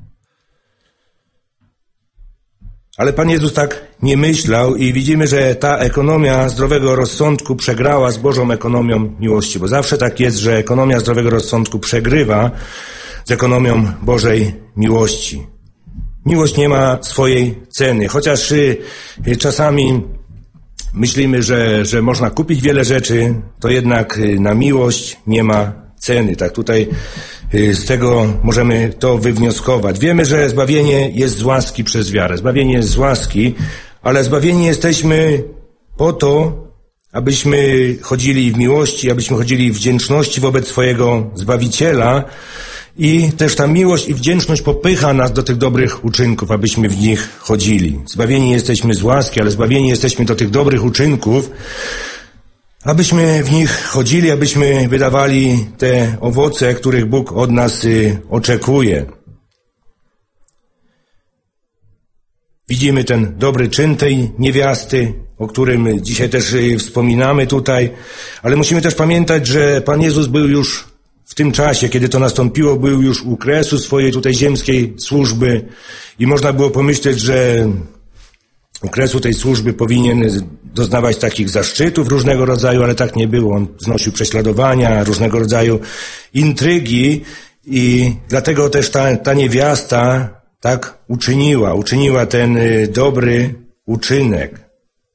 Ale Pan Jezus tak nie myślał i widzimy, że ta ekonomia zdrowego rozsądku przegrała z Bożą ekonomią miłości, bo zawsze tak jest, że ekonomia zdrowego rozsądku przegrywa z ekonomią Bożej miłości. Miłość nie ma swojej ceny, chociaż y, y, czasami myślimy, że, że można kupić wiele rzeczy, to jednak y, na miłość nie ma ceny. Tak tutaj z tego możemy to wywnioskować. Wiemy, że zbawienie jest z łaski przez wiarę. Zbawienie jest z łaski, ale zbawieni jesteśmy po to, abyśmy chodzili w miłości, abyśmy chodzili w wdzięczności wobec swojego Zbawiciela i też ta miłość i wdzięczność popycha nas do tych dobrych uczynków, abyśmy w nich chodzili. Zbawieni jesteśmy z łaski, ale zbawieni jesteśmy do tych dobrych uczynków, abyśmy w nich chodzili, abyśmy wydawali te owoce, których Bóg od nas y, oczekuje. Widzimy ten dobry czyn tej niewiasty, o którym dzisiaj też y, wspominamy tutaj, ale musimy też pamiętać, że Pan Jezus był już w tym czasie, kiedy to nastąpiło, był już u kresu swojej tutaj ziemskiej służby i można było pomyśleć, że u kresu tej służby powinien doznawać takich zaszczytów różnego rodzaju, ale tak nie było. On znosił prześladowania, różnego rodzaju intrygi I dlatego też ta, ta niewiasta tak uczyniła, uczyniła ten dobry uczynek.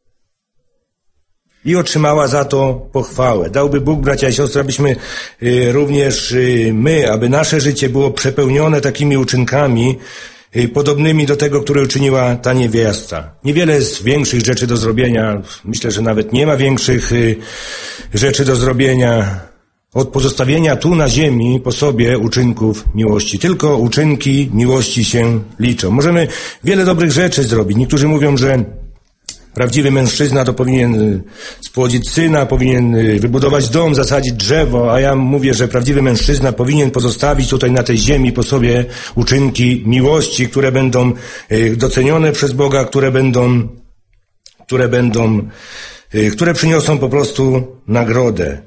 I otrzymała za to pochwałę. Dałby Bóg, bracia i siostry, abyśmy również my, aby nasze życie było przepełnione takimi uczynkami podobnymi do tego, które uczyniła ta niewiasta. Niewiele jest większych rzeczy do zrobienia. Myślę, że nawet nie ma większych rzeczy do zrobienia od pozostawienia tu na ziemi po sobie uczynków miłości. Tylko uczynki miłości się liczą. Możemy wiele dobrych rzeczy zrobić. Niektórzy mówią, że prawdziwy mężczyzna to powinien spłodzić syna, powinien wybudować dom, zasadzić drzewo, a ja mówię, że prawdziwy mężczyzna powinien pozostawić tutaj na tej ziemi po sobie uczynki miłości, które będą docenione przez Boga, które będą, które będą, które przyniosą po prostu nagrodę.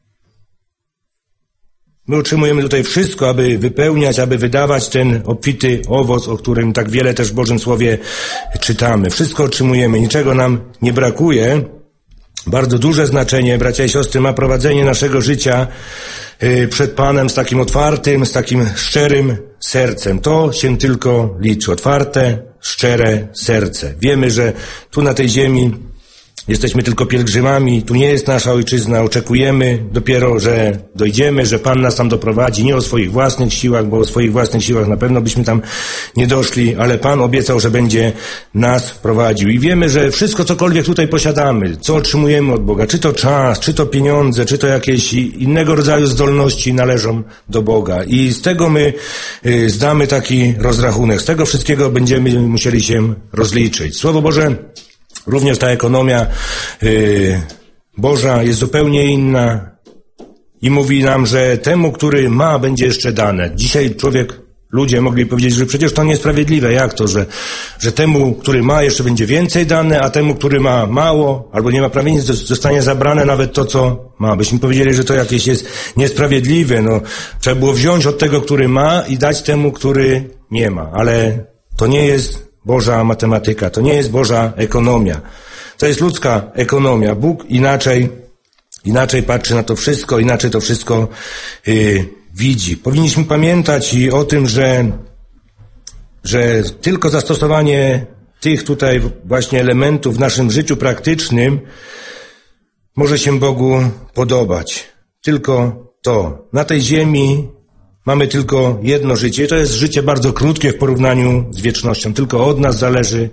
My otrzymujemy tutaj wszystko, aby wypełniać, aby wydawać ten obfity owoc, o którym tak wiele też w Bożym Słowie czytamy. Wszystko otrzymujemy, niczego nam nie brakuje. Bardzo duże znaczenie, bracia i siostry, ma prowadzenie naszego życia przed Panem z takim otwartym, z takim szczerym sercem. To się tylko liczy. Otwarte, szczere serce. Wiemy, że tu na tej ziemi jesteśmy tylko pielgrzymami, tu nie jest nasza ojczyzna, oczekujemy dopiero, że dojdziemy, że Pan nas tam doprowadzi, nie o swoich własnych siłach, bo o swoich własnych siłach na pewno byśmy tam nie doszli, ale Pan obiecał, że będzie nas prowadził. I wiemy, że wszystko, cokolwiek tutaj posiadamy, co otrzymujemy od Boga, czy to czas, czy to pieniądze, czy to jakieś innego rodzaju zdolności należą do Boga. I z tego my zdamy taki rozrachunek, z tego wszystkiego będziemy musieli się rozliczyć. Słowo Boże, również ta ekonomia yy, Boża jest zupełnie inna i mówi nam, że temu, który ma, będzie jeszcze dane. Dzisiaj człowiek, ludzie mogli powiedzieć, że przecież to niesprawiedliwe. Jak to, że, że temu, który ma, jeszcze będzie więcej dane, a temu, który ma mało albo nie ma prawie nic, zostanie zabrane nawet to, co ma. Byśmy powiedzieli, że to jakieś jest niesprawiedliwe. No, trzeba było wziąć od tego, który ma i dać temu, który nie ma. Ale to nie jest Boża matematyka, to nie jest Boża ekonomia. To jest ludzka ekonomia. Bóg inaczej, inaczej patrzy na to wszystko, inaczej to wszystko yy, widzi. Powinniśmy pamiętać i o tym, że, że tylko zastosowanie tych tutaj właśnie elementów w naszym życiu praktycznym może się Bogu podobać. Tylko to. Na tej ziemi mamy tylko jedno życie. To jest życie bardzo krótkie w porównaniu z wiecznością. Tylko od nas zależy,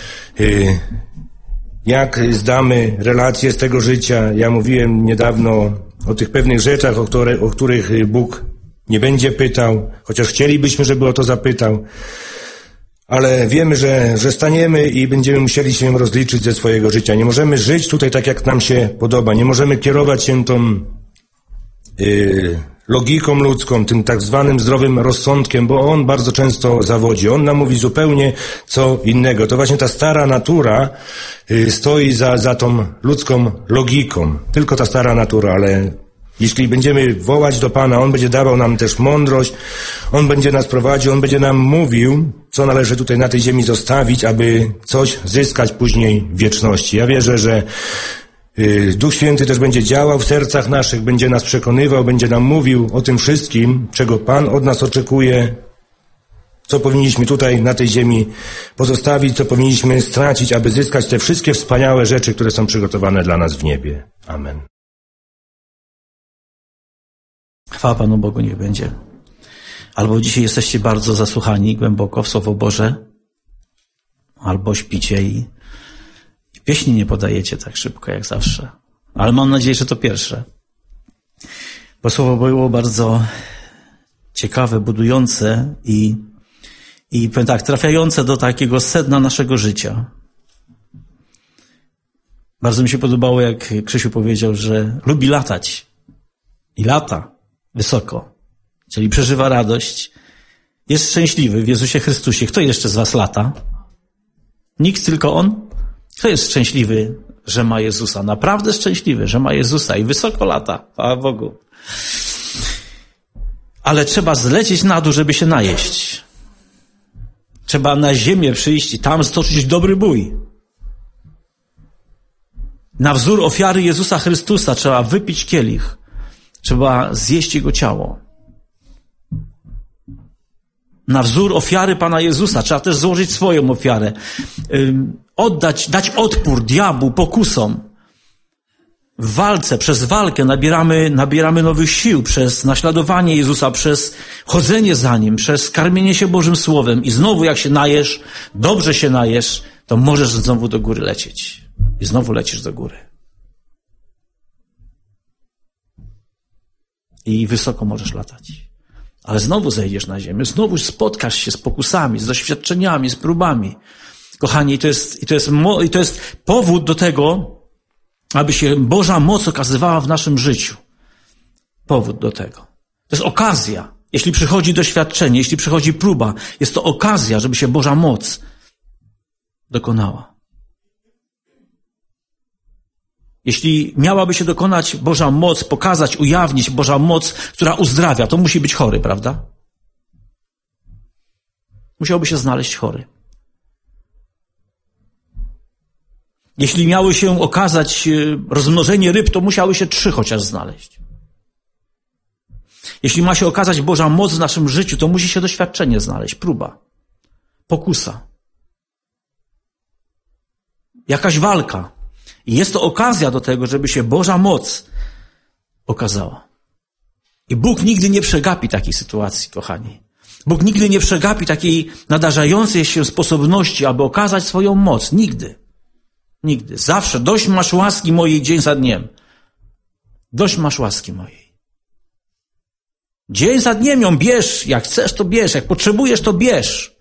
jak zdamy relacje z tego życia. Ja mówiłem niedawno o tych pewnych rzeczach, o, które, o których Bóg nie będzie pytał, chociaż chcielibyśmy, żeby o to zapytał. Ale wiemy, że, że staniemy i będziemy musieli się rozliczyć ze swojego życia. Nie możemy żyć tutaj tak, jak nam się podoba. Nie możemy kierować się tą Yy, logiką ludzką, tym tak zwanym zdrowym rozsądkiem, bo on bardzo często zawodzi. On nam mówi zupełnie co innego. To właśnie ta stara natura yy, stoi za, za tą ludzką logiką. Tylko ta stara natura, ale jeśli będziemy wołać do Pana, On będzie dawał nam też mądrość, On będzie nas prowadził, On będzie nam mówił, co należy tutaj na tej ziemi zostawić, aby coś zyskać później w wieczności. Ja wierzę, że Duch Święty też będzie działał w sercach naszych, będzie nas przekonywał, będzie nam mówił o tym wszystkim, czego Pan od nas oczekuje, co powinniśmy tutaj na tej ziemi pozostawić, co powinniśmy stracić, aby zyskać te wszystkie wspaniałe rzeczy, które są przygotowane dla nas w niebie. Amen. Chwała Panu Bogu niech będzie. Albo dzisiaj jesteście bardzo zasłuchani głęboko w Słowo Boże, albo śpicie i pieśni nie podajecie tak szybko jak zawsze. Ale mam nadzieję, że to pierwsze. Bo słowo było bardzo ciekawe, budujące i, i powiem tak, trafiające do takiego sedna naszego życia. Bardzo mi się podobało, jak Krzysiu powiedział, że lubi latać. I lata wysoko. Czyli przeżywa radość. Jest szczęśliwy w Jezusie Chrystusie. Kto jeszcze z was lata? Nikt, tylko On? Kto jest szczęśliwy, że ma Jezusa? Naprawdę szczęśliwy, że ma Jezusa i wysoko lata. Chwała Bogu. Ale trzeba zlecieć na dół, żeby się najeść. Trzeba na ziemię przyjść i tam stoczyć dobry bój. Na wzór ofiary Jezusa Chrystusa trzeba wypić kielich. Trzeba zjeść Jego ciało. Na wzór ofiary Pana Jezusa. Trzeba też złożyć swoją ofiarę. Oddać, dać odpór diabłu, pokusom. W walce, przez walkę nabieramy, nabieramy nowych sił, przez naśladowanie Jezusa, przez chodzenie za Nim, przez karmienie się Bożym Słowem. I znowu jak się najesz, dobrze się najesz, to możesz znowu do góry lecieć. I znowu lecisz do góry. I wysoko możesz latać. Ale znowu zejdziesz na ziemię, znowu spotkasz się z pokusami, z doświadczeniami, z próbami. Kochani, i to jest, i to jest, i to jest powód do tego, aby się Boża moc okazywała w naszym życiu. Powód do tego. To jest okazja. Jeśli przychodzi doświadczenie, jeśli przychodzi próba, jest to okazja, żeby się Boża moc dokonała. Jeśli miałaby się dokonać Boża moc, pokazać, ujawnić Boża moc, która uzdrawia, to musi być chory, prawda? Musiałby się znaleźć chory. Jeśli miały się okazać rozmnożenie ryb, to musiały się trzy chociaż znaleźć. Jeśli ma się okazać Boża moc w naszym życiu, to musi się doświadczenie znaleźć, próba, pokusa, jakaś walka. I jest to okazja do tego, żeby się Boża moc okazała. I Bóg nigdy nie przegapi takiej sytuacji, kochani. Bóg nigdy nie przegapi takiej nadarzającej się sposobności, aby okazać swoją moc. Nigdy. Nigdy. Zawsze. Dość masz łaski mojej dzień za dniem. Dość masz łaski mojej. Dzień za dniem ją bierz. Jak chcesz, to bierz. Jak potrzebujesz, to bierz.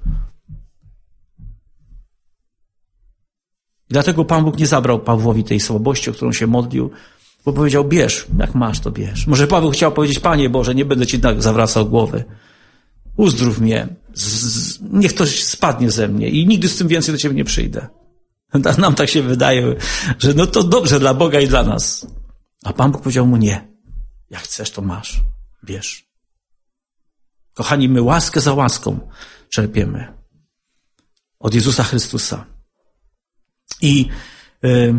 I dlatego Pan Bóg nie zabrał Pawłowi tej słabości, o którą się modlił, bo powiedział, bierz, jak masz, to bierz. Może Paweł chciał powiedzieć, Panie Boże, nie będę Ci tak zawracał głowy. Uzdrów mnie. Z, z, niech ktoś spadnie ze mnie i nigdy z tym więcej do Ciebie nie przyjdę. Nam tak się wydaje, że no to dobrze dla Boga i dla nas. A Pan Bóg powiedział mu, nie. Jak chcesz, to masz. Bierz. Kochani, my łaskę za łaską czerpiemy. Od Jezusa Chrystusa. I y,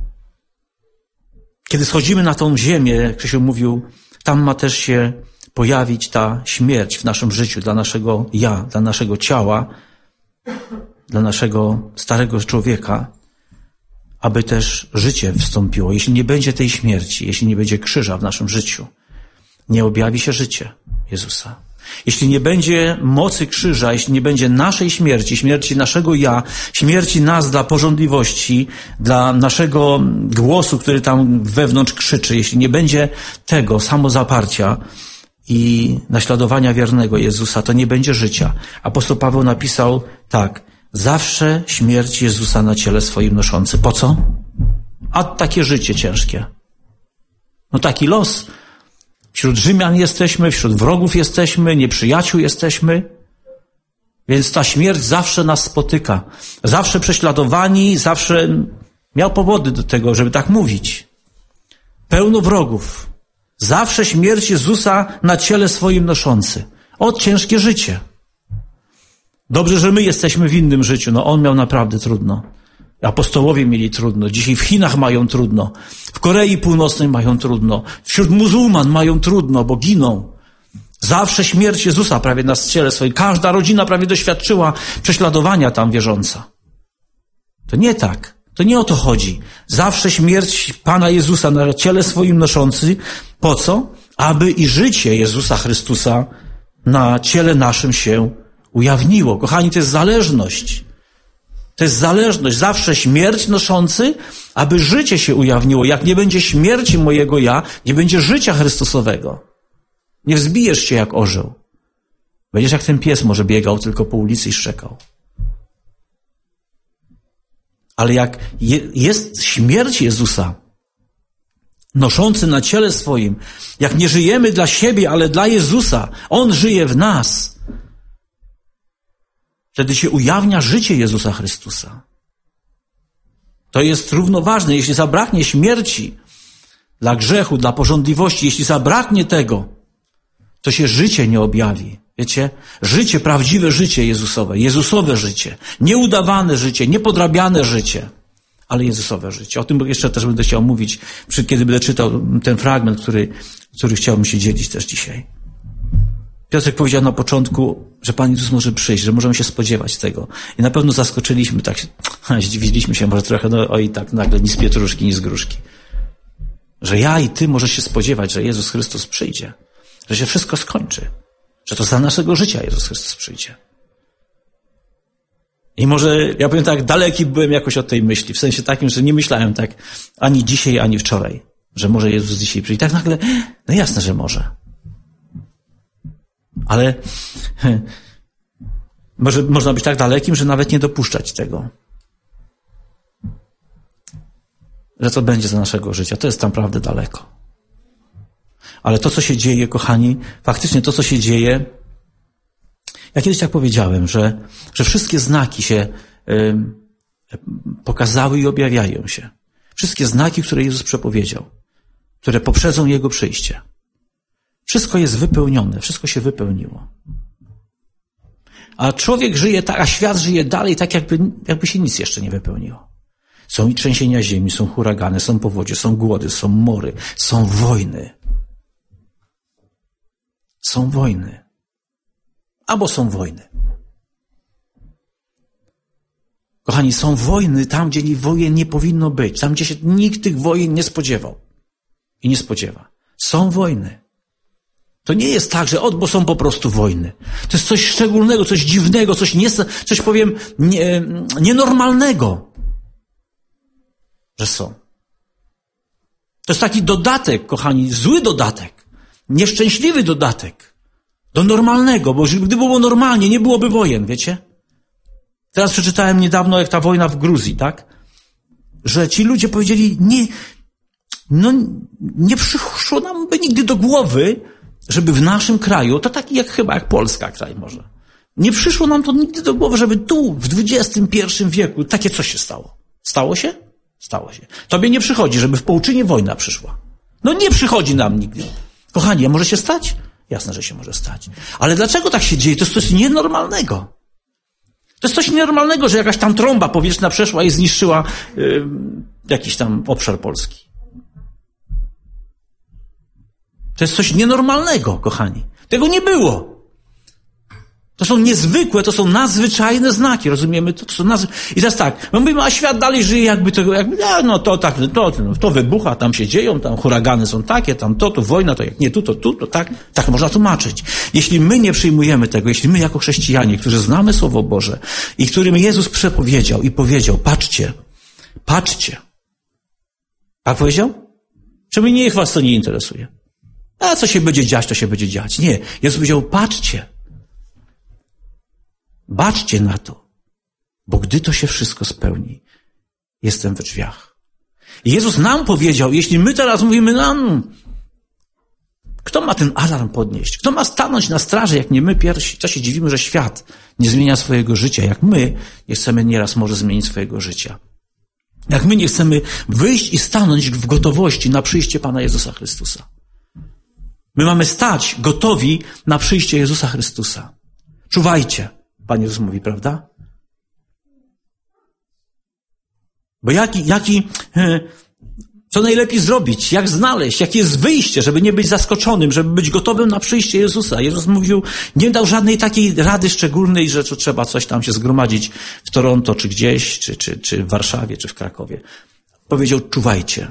kiedy schodzimy na tą ziemię, jak Krzysiu mówił, tam ma też się pojawić ta śmierć w naszym życiu, dla naszego ja, dla naszego ciała, dla naszego starego człowieka, aby też życie wstąpiło. Jeśli nie będzie tej śmierci, jeśli nie będzie krzyża w naszym życiu, nie objawi się życie Jezusa. Jeśli nie będzie mocy krzyża, jeśli nie będzie naszej śmierci, śmierci naszego ja, śmierci nas dla pożądliwości, dla naszego głosu, który tam wewnątrz krzyczy, jeśli nie będzie tego samozaparcia i naśladowania wiernego Jezusa, to nie będzie życia. Apostoł Paweł napisał tak, zawsze śmierć Jezusa na ciele swoim noszący. Po co? A takie życie ciężkie. No taki los. Wśród Rzymian jesteśmy, wśród wrogów jesteśmy, nieprzyjaciół jesteśmy. Więc ta śmierć zawsze nas spotyka. Zawsze prześladowani, zawsze miał powody do tego, żeby tak mówić. Pełno wrogów. Zawsze śmierć Jezusa na ciele swoim noszący. O, ciężkie życie. Dobrze, że my jesteśmy w innym życiu. No on miał naprawdę trudno. Apostołowie mieli trudno. Dzisiaj w Chinach mają trudno. W Korei Północnej mają trudno. Wśród muzułman mają trudno, bo giną. Zawsze śmierć Jezusa prawie na ciele swoim. Każda rodzina prawie doświadczyła prześladowania tam wierząca. To nie tak. To nie o to chodzi. Zawsze śmierć Pana Jezusa na ciele swoim noszący. Po co? Aby i życie Jezusa Chrystusa na ciele naszym się ujawniło. Kochani, to jest zależność. To jest zależność. Zawsze śmierć noszący, aby życie się ujawniło. Jak nie będzie śmierci mojego ja, nie będzie życia Chrystusowego. Nie wzbijesz się jak orzeł. Będziesz jak ten pies może biegał tylko po ulicy i szczekał. Ale jak je, jest śmierć Jezusa noszący na ciele swoim, jak nie żyjemy dla siebie, ale dla Jezusa, On żyje w nas, wtedy się ujawnia życie Jezusa Chrystusa. To jest równoważne. Jeśli zabraknie śmierci dla grzechu, dla pożądliwości, jeśli zabraknie tego, to się życie nie objawi. Wiecie? Życie, prawdziwe życie Jezusowe. Jezusowe życie. Nieudawane życie, niepodrabiane życie, ale Jezusowe życie. O tym jeszcze też będę chciał mówić, kiedy będę czytał ten fragment, który, który chciałbym się dzielić też dzisiaj. Piotrek powiedział na początku, że Pan Jezus może przyjść, że możemy się spodziewać tego. I na pewno zaskoczyliśmy, tak się, zdziwiliśmy się może trochę, no oj tak nagle ni z pietruszki, ni z gruszki. Że ja i ty możesz się spodziewać, że Jezus Chrystus przyjdzie. Że się wszystko skończy. Że to za naszego życia Jezus Chrystus przyjdzie. I może, ja powiem tak, daleki byłem jakoś od tej myśli. W sensie takim, że nie myślałem tak ani dzisiaj, ani wczoraj. Że może Jezus dzisiaj przyjdzie. Tak nagle, no jasne, że może. Ale może można być tak dalekim, że nawet nie dopuszczać tego. Że to będzie za naszego życia. To jest naprawdę daleko. Ale to, co się dzieje, kochani, faktycznie to, co się dzieje, ja kiedyś tak powiedziałem, że, że wszystkie znaki się y, pokazały i objawiają się. Wszystkie znaki, które Jezus przepowiedział, które poprzedzą Jego przyjście. Wszystko jest wypełnione, wszystko się wypełniło. A człowiek żyje tak, a świat żyje dalej tak, jakby, jakby się nic jeszcze nie wypełniło. Są i trzęsienia ziemi, są huragany, są powodzie, są głody, są mory, są wojny. Są wojny. Albo są wojny. Kochani, są wojny tam, gdzie wojen nie powinno być. Tam, gdzie się nikt tych wojen nie spodziewał. I nie spodziewa. Są wojny. To nie jest tak, że od, bo są po prostu wojny. To jest coś szczególnego, coś dziwnego, coś, nie, coś powiem, nie, nienormalnego, że są. To jest taki dodatek, kochani, zły dodatek, nieszczęśliwy dodatek do normalnego, bo gdyby było normalnie, nie byłoby wojen, wiecie? Teraz przeczytałem niedawno, jak ta wojna w Gruzji, tak? Że ci ludzie powiedzieli, nie, no, nie przyszło nam by nigdy do głowy, żeby w naszym kraju, to taki jak chyba jak Polska kraj może, nie przyszło nam to nigdy do głowy, żeby tu w dwudziestym pierwszym wieku takie coś się stało. Stało się? Stało się. Tobie nie przychodzi, żeby w Połczynie wojna przyszła. No nie przychodzi nam nigdy. Kochani, a może się stać? Jasne, że się może stać. Ale dlaczego tak się dzieje? To jest coś nienormalnego. To jest coś nienormalnego, że jakaś tam trąba powietrzna przeszła i zniszczyła yy, jakiś tam obszar Polski. To jest coś nienormalnego, kochani. Tego nie było. To są niezwykłe, to są nadzwyczajne znaki, rozumiemy? To, to są nazwy... I teraz tak, my mówimy, a świat dalej żyje jakby tego, jakby, a no to tak, to, to wybucha, tam się dzieją, tam huragany są takie, tam to, to wojna, to jak nie tu, to tu, to tak, tak można tłumaczyć. Jeśli my nie przyjmujemy tego, jeśli my jako chrześcijanie, którzy znamy Słowo Boże i którym Jezus przepowiedział i powiedział, patrzcie, patrzcie. Tak powiedział? Czy mnie niech was to nie interesuje? A co się będzie dziać, to się będzie dziać. Nie. Jezus powiedział, patrzcie. Baczcie na to, bo gdy to się wszystko spełni, jestem we drzwiach. I Jezus nam powiedział, jeśli my teraz mówimy nam, kto ma ten alarm podnieść? Kto ma stanąć na straży, jak nie my pierwsi? Co się dziwimy, że świat nie zmienia swojego życia, jak my nie chcemy nieraz może zmienić swojego życia. Jak my nie chcemy wyjść i stanąć w gotowości na przyjście Pana Jezusa Chrystusa. My mamy stać gotowi na przyjście Jezusa Chrystusa. Czuwajcie, Pan Jezus mówi, prawda? Bo jaki, jaki, co najlepiej zrobić, jak znaleźć, jakie jest wyjście, żeby nie być zaskoczonym, żeby być gotowym na przyjście Jezusa. Jezus mówił, nie dał żadnej takiej rady szczególnej, że to trzeba coś tam się zgromadzić w Toronto, czy gdzieś, czy, czy, czy w Warszawie, czy w Krakowie. Powiedział, czuwajcie.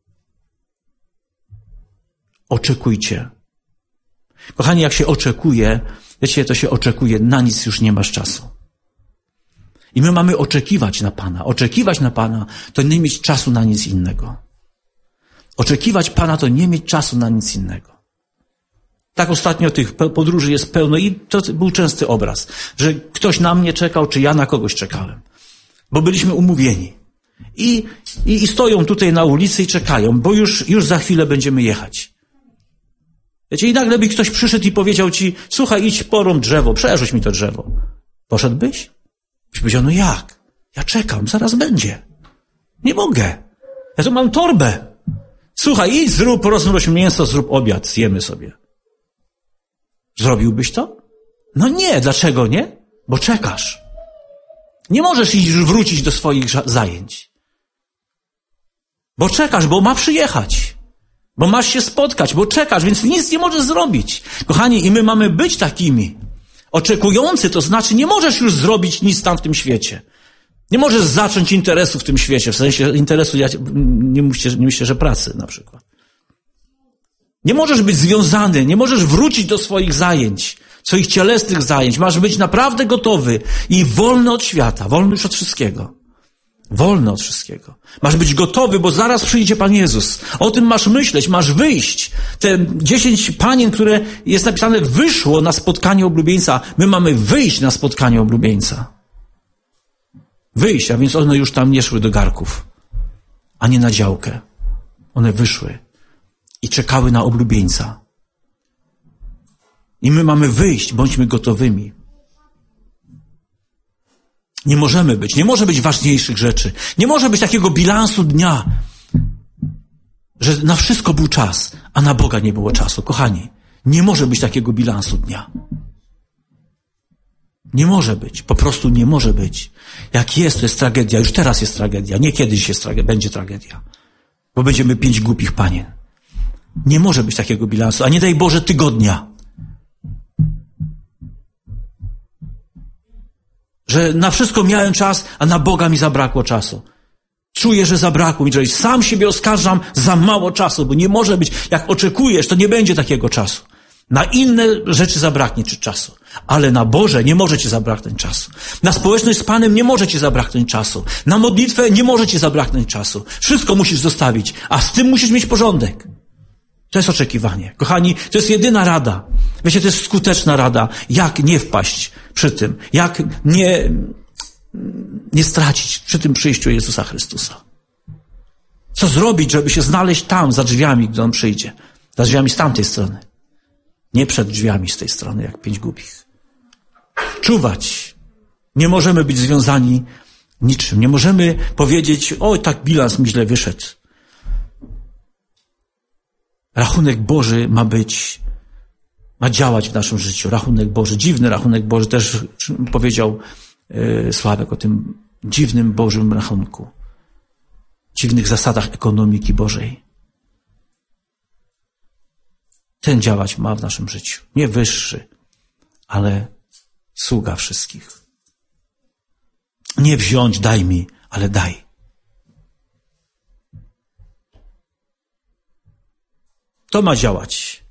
Oczekujcie. Kochani, jak się oczekuje, wiecie, to się oczekuje, na nic już nie masz czasu. I my mamy oczekiwać na Pana. Oczekiwać na Pana to nie mieć czasu na nic innego. Oczekiwać Pana to nie mieć czasu na nic innego. Tak ostatnio tych podróży jest pełno i to był częsty obraz, że ktoś na mnie czekał, czy ja na kogoś czekałem. Bo byliśmy umówieni. I, i, i stoją tutaj na ulicy i czekają, bo już, już za chwilę będziemy jechać. Wiecie, i nagle by ktoś przyszedł i powiedział ci, słuchaj, idź porąb drzewo, przerzuć mi to drzewo. Poszedłbyś? Byś powiedział, no jak? Ja czekam, zaraz będzie. Nie mogę. Ja tu mam torbę. Słuchaj, idź, zrób, rozmroź mięso, zrób obiad, zjemy sobie. Zrobiłbyś to? No nie, dlaczego nie? Bo czekasz. Nie możesz już wrócić do swoich zajęć. Bo czekasz, bo ma przyjechać. Bo masz się spotkać, bo czekasz, więc nic nie możesz zrobić. Kochani, i my mamy być takimi. Oczekujący, to znaczy nie możesz już zrobić nic tam w tym świecie. Nie możesz zacząć interesu w tym świecie, w sensie interesu, ja nie myślę, nie myślę, że pracy na przykład. Nie możesz być związany, nie możesz wrócić do swoich zajęć, swoich cielesnych zajęć. Masz być naprawdę gotowy i wolny od świata, wolny już od wszystkiego. Wolny od wszystkiego. Masz być gotowy, bo zaraz przyjdzie Pan Jezus. O tym masz myśleć, masz wyjść. Te dziesięć panien, które jest napisane, wyszło na spotkanie oblubieńca. My mamy wyjść na spotkanie oblubieńca. Wyjść, a więc one już tam nie szły do garków, a nie na działkę. One wyszły i czekały na oblubieńca. I my mamy wyjść, bądźmy gotowymi. Nie możemy być, nie może być ważniejszych rzeczy. Nie może być takiego bilansu dnia, że na wszystko był czas, a na Boga nie było czasu. Kochani, nie może być takiego bilansu dnia. Nie może być, po prostu nie może być. Jak jest, to jest tragedia. Już teraz jest tragedia, nie kiedyś jest tragedia, będzie tragedia. Bo będziemy pięć głupich panien. Nie może być takiego bilansu, a nie daj Boże tygodnia. Że na wszystko miałem czas, a na Boga mi zabrakło czasu. Czuję, że zabrakło mi, że sam siebie oskarżam za mało czasu, bo nie może być, jak oczekujesz, to nie będzie takiego czasu. Na inne rzeczy zabraknie ci czasu, ale na Boże nie może ci zabraknąć czasu. Na społeczność z Panem nie może ci zabraknąć czasu. Na modlitwę nie może ci zabraknąć czasu. Wszystko musisz zostawić, a z tym musisz mieć porządek. To jest oczekiwanie. Kochani, to jest jedyna rada. Wiecie, to jest skuteczna rada, jak nie wpaść przy tym, jak nie, nie stracić przy tym przyjściu Jezusa Chrystusa. Co zrobić, żeby się znaleźć tam, za drzwiami, gdy On przyjdzie. Za drzwiami z tamtej strony. Nie przed drzwiami z tej strony, jak pięć głupich. Czuwać. Nie możemy być związani niczym. Nie możemy powiedzieć, oj, tak bilans mi źle wyszedł. Rachunek Boży ma być, ma działać w naszym życiu. Rachunek Boży, dziwny rachunek Boży. Też powiedział yy, Sławek o tym dziwnym Bożym rachunku. Dziwnych zasadach ekonomiki Bożej. Ten działać ma w naszym życiu. Nie wyższy, ale sługa wszystkich. Nie wziąć, daj mi, ale daj. To ma działać.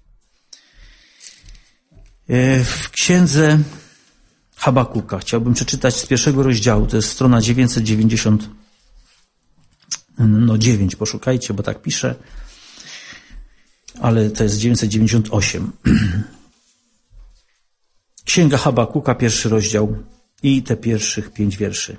W księdze Habakuka chciałbym przeczytać z pierwszego rozdziału, to jest strona dziewięćset dziewięćdziesiąt dziewięć, poszukajcie, bo tak pisze, ale to jest dziewięćset dziewięćdziesiąt osiem. Księga Habakuka, pierwszy rozdział i te pierwszych pięć wierszy.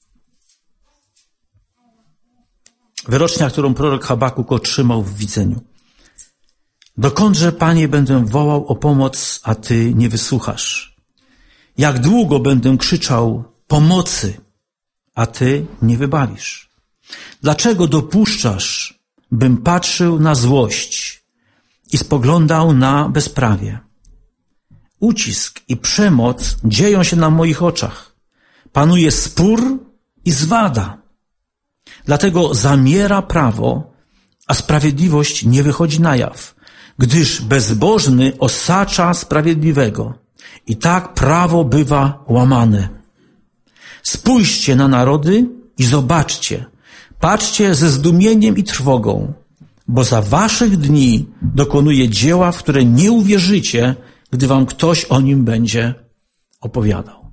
Wyrocznia, którą prorok Habakuk otrzymał w widzeniu. Dokądże, Panie, będę wołał o pomoc, a Ty nie wysłuchasz? Jak długo będę krzyczał pomocy, a Ty nie wybawisz? Dlaczego dopuszczasz, bym patrzył na złość i spoglądał na bezprawie? Ucisk i przemoc dzieją się na moich oczach. Panuje spór i zwada. Dlatego zamiera prawo, a sprawiedliwość nie wychodzi na jaw, gdyż bezbożny osacza sprawiedliwego i tak prawo bywa łamane. Spójrzcie na narody i zobaczcie, patrzcie ze zdumieniem i trwogą, bo za waszych dni dokonuje dzieła, w które nie uwierzycie, gdy wam ktoś o nim będzie opowiadał.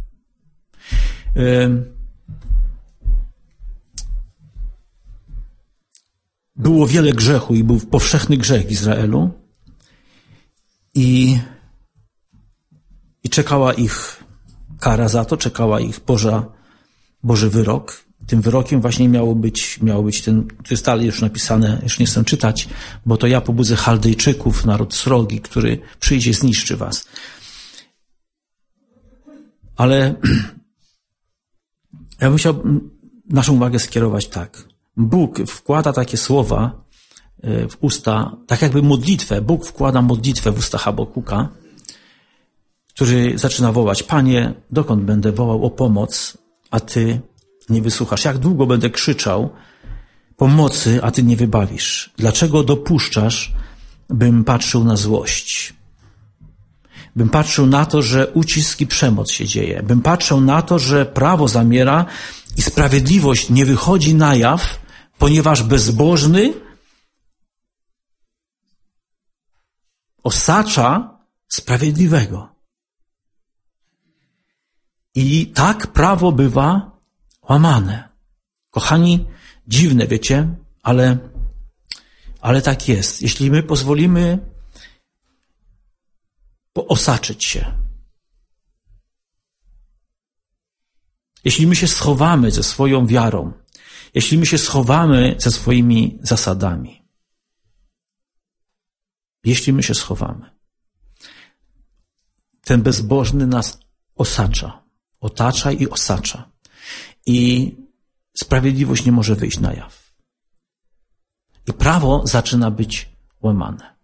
Było wiele grzechu i był powszechny grzech w Izraelu i, i czekała ich kara za to, czekała ich Boża, Boży wyrok. Tym wyrokiem właśnie miało być, miało być ten, to jest dalej już napisane, już nie chcę czytać, bo to ja pobudzę Chaldejczyków, naród srogi, który przyjdzie i zniszczy was. Ale ja bym chciał naszą uwagę skierować tak. Bóg wkłada takie słowa w usta, tak jakby modlitwę. Bóg wkłada modlitwę w usta Habakuka, który zaczyna wołać: Panie, dokąd będę wołał o pomoc, a Ty nie wysłuchasz? Jak długo będę krzyczał? pomocy, a Ty nie wybawisz? Dlaczego dopuszczasz, bym patrzył na złość? Bym patrzył na to, że ucisk i przemoc się dzieje. Bym patrzył na to, że prawo zamiera i sprawiedliwość nie wychodzi na jaw, ponieważ bezbożny osacza sprawiedliwego. I tak prawo bywa łamane. Kochani, dziwne, wiecie, ale, ale tak jest. Jeśli my pozwolimy osaczyć się, jeśli my się schowamy ze swoją wiarą, jeśli my się schowamy ze swoimi zasadami, jeśli my się schowamy, ten bezbożny nas osacza, otacza i osacza. I sprawiedliwość nie może wyjść na jaw. I prawo zaczyna być łamane.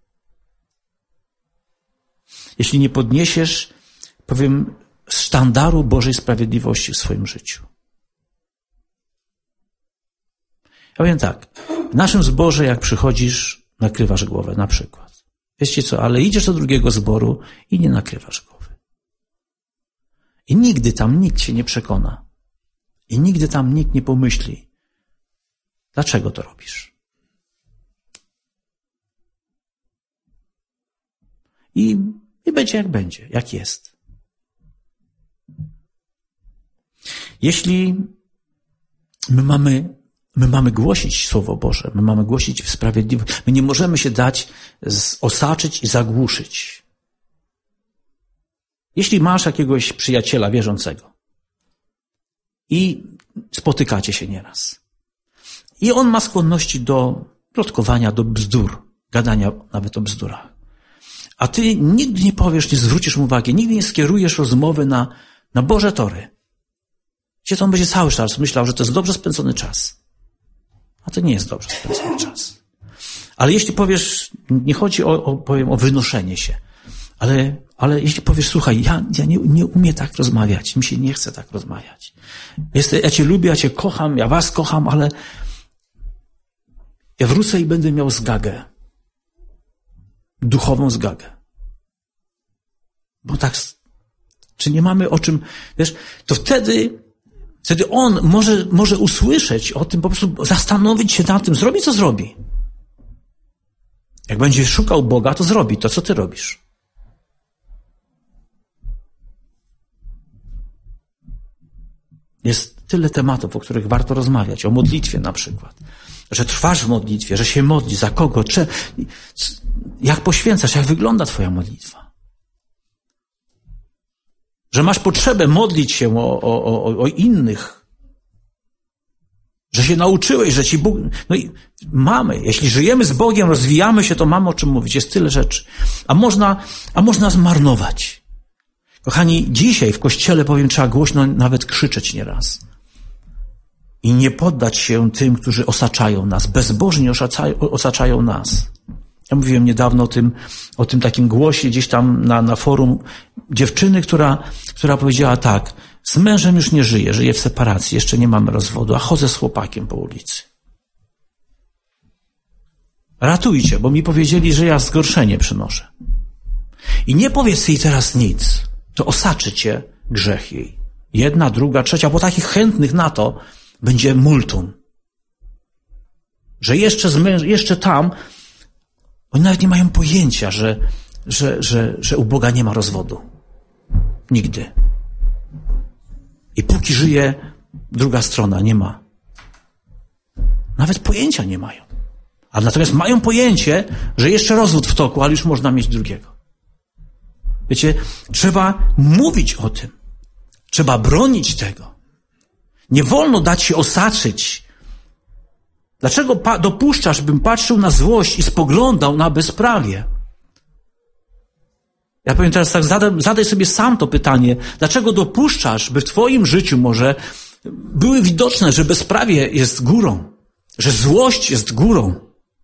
Jeśli nie podniesiesz, powiem, sztandaru Bożej sprawiedliwości w swoim życiu. Ja powiem tak, w naszym zborze, jak przychodzisz, nakrywasz głowę, na przykład. Wiecie co, ale idziesz do drugiego zboru i nie nakrywasz głowy. I nigdy tam nikt się nie przekona. I nigdy tam nikt nie pomyśli, dlaczego to robisz. I, i będzie jak będzie, jak jest. Jeśli my mamy, my mamy głosić Słowo Boże, my mamy głosić sprawiedliwość, my nie możemy się dać osaczyć i zagłuszyć. Jeśli masz jakiegoś przyjaciela wierzącego i spotykacie się nieraz i on ma skłonności do plotkowania, do bzdur, gadania nawet o bzdurach, a ty nigdy nie powiesz, nie zwrócisz mu uwagi, nigdy nie skierujesz rozmowy na, na Boże tory, gdzie to on będzie cały czas myślał, że to jest dobrze spędzony czas. A to nie jest dobrze spędzony czas. Ale jeśli powiesz, nie chodzi o, o, powiem, o wynoszenie się, ale, ale jeśli powiesz, słuchaj, ja, ja nie, nie umiem tak rozmawiać, mi się nie chce tak rozmawiać. Jest, ja cię lubię, ja cię kocham, ja was kocham, ale ja wrócę i będę miał zgagę. Duchową zgagę. Bo tak, czy nie mamy o czym, wiesz, to wtedy, wtedy on może, może usłyszeć o tym, po prostu zastanowić się nad tym, zrobi co zrobi. Jak będzie szukał Boga, to zrobi to, co ty robisz. Jest tyle tematów, o których warto rozmawiać. O modlitwie na przykład. Że trwasz w modlitwie, że się modlisz, za kogo, czy, jak poświęcasz, jak wygląda twoja modlitwa. Że masz potrzebę modlić się o, o, o, o innych. Że się nauczyłeś, że ci Bóg... No i mamy, jeśli żyjemy z Bogiem, rozwijamy się, to mamy o czym mówić. Jest tyle rzeczy. A można, a można zmarnować. Kochani, dzisiaj w Kościele, powiem, trzeba głośno nawet krzyczeć nieraz. I nie poddać się tym, którzy osaczają nas, bezbożnie osaczają, osaczają nas. Ja mówiłem niedawno o tym, o tym takim głosie gdzieś tam na, na forum dziewczyny, która, która powiedziała tak, z mężem już nie żyję, żyję w separacji, jeszcze nie mamy rozwodu, a chodzę z chłopakiem po ulicy. Ratujcie, bo mi powiedzieli, że ja zgorszenie przynoszę. I nie powiedz jej teraz nic, to osaczy cię grzech jej. Jedna, druga, trzecia, bo takich chętnych na to będzie multum. Że jeszcze, z męż, jeszcze tam, oni nawet nie mają pojęcia, że, że, że, że u Boga nie ma rozwodu. Nigdy. I póki żyje druga strona, nie ma. Nawet pojęcia nie mają. A natomiast mają pojęcie, że jeszcze rozwód w toku, ale już można mieć drugiego. Wiecie, trzeba mówić o tym. Trzeba bronić tego. Nie wolno dać się osaczyć. Dlaczego pa- dopuszczasz, bym patrzył na złość i spoglądał na bezprawie? Ja powiem teraz tak, zadaj, zadaj sobie sam to pytanie. Dlaczego dopuszczasz, by w twoim życiu może były widoczne, że bezprawie jest górą, że złość jest górą?